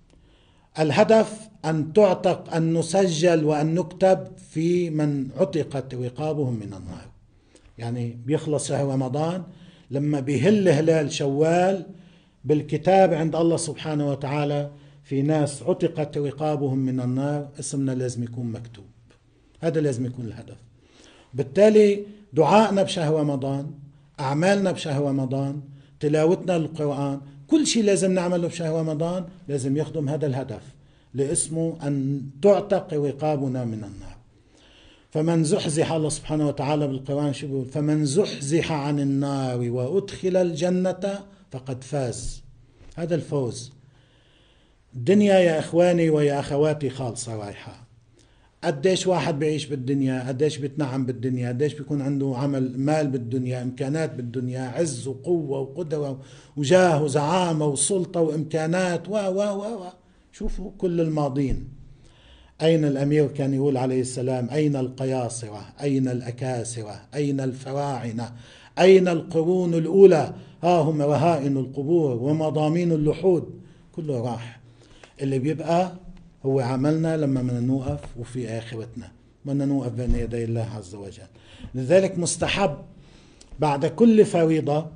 الهدف أن تعتق، أن نسجل وأن نكتب في من عتقت رقابهم من النار. يعني بيخلص شهر رمضان لما بيهل هلال شوال بالكتاب عند الله سبحانه وتعالى في ناس عتقت رقابهم من النار، اسمنا لازم يكون مكتوب. هذا لازم يكون الهدف. بالتالي دعائنا بشهر رمضان، أعمالنا بشهر رمضان، تلاوتنا للقرآن، كل شيء لازم نعمله بشهر رمضان لازم يخدم هذا الهدف اللي اسمه أن تعتق رقابنا من النار. فمن زحزح، الله سبحانه وتعالى بالقرآن شو بيقول؟ فمن زحزح عن النار وأدخل الجنة فقد فاز. هذا الفوز. الدنيا يا إخواني ويا أخواتي خالصة رايحة. قديش واحد بيعيش بالدنيا، قديش بيتنعم بالدنيا، قديش بيكون عنده عمل مال بالدنيا، إمكانات بالدنيا، عز وقوة وقدرة وجاه وزعامة وسلطة وإمكانات و شوفوا كل الماضين. أين الأمير كان يقول عليه السلام: أين القياصرة، أين الأكاسرة، أين الفراعنة، أين القرون الأولى، ها هم رهائن القبور ومضامين اللحود. كله راح. اللي بيبقى هو عملنا لما بدنا نوقف وفي آخرتنا، بدنا نوقف بين يدي الله عز وجل. لذلك مستحب بعد كل فريضة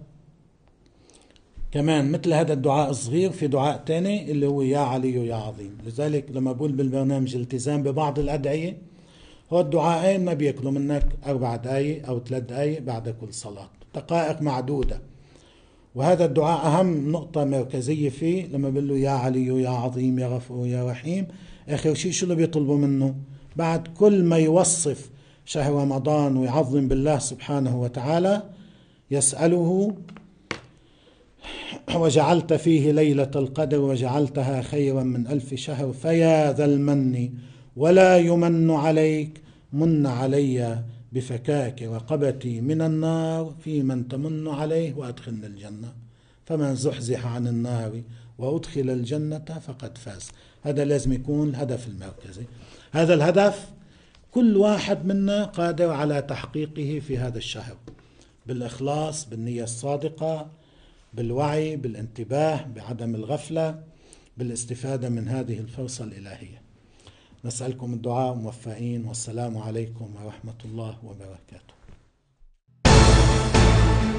كمان مثل هذا الدعاء الصغير، في دعاء تاني اللي هو يا علي يا عظيم. لذلك لما بقول بالبرنامج التزام ببعض الأدعية، هو الدعاءين ما بياكلوا منك 4 دقايق أو 3 دقايق بعد كل صلاة، دقائق معدودة. وهذا الدعاء أهم نقطة مركزية فيه. لما بقول له يا علي يا عظيم يا غفور يا رحيم، آخر شيء شو اللي بيطلبوا منه؟ بعد كل ما يوصف شهر رمضان ويعظم بالله سبحانه وتعالى، يسأله: وجعلت فيه ليلة القدر وجعلتها خيرا من 1000 شهر، فيا ذا المن ولا يمن عليك، من علي بفكاك رقبتي من النار، في من تمن عليه وأدخلنا الجنة. فمن زحزح عن النار وأدخل الجنة فقد فاز. هذا لازم يكون الهدف المركزي. هذا الهدف كل واحد منا قادر على تحقيقه في هذا الشهر، بالإخلاص، بالنية الصادقة، بالوعي، بالانتباه، بعدم الغفلة، بالاستفادة من هذه الفرصة الإلهية. نسألكم الدعاء موفقين، والسلام عليكم ورحمة الله وبركاته.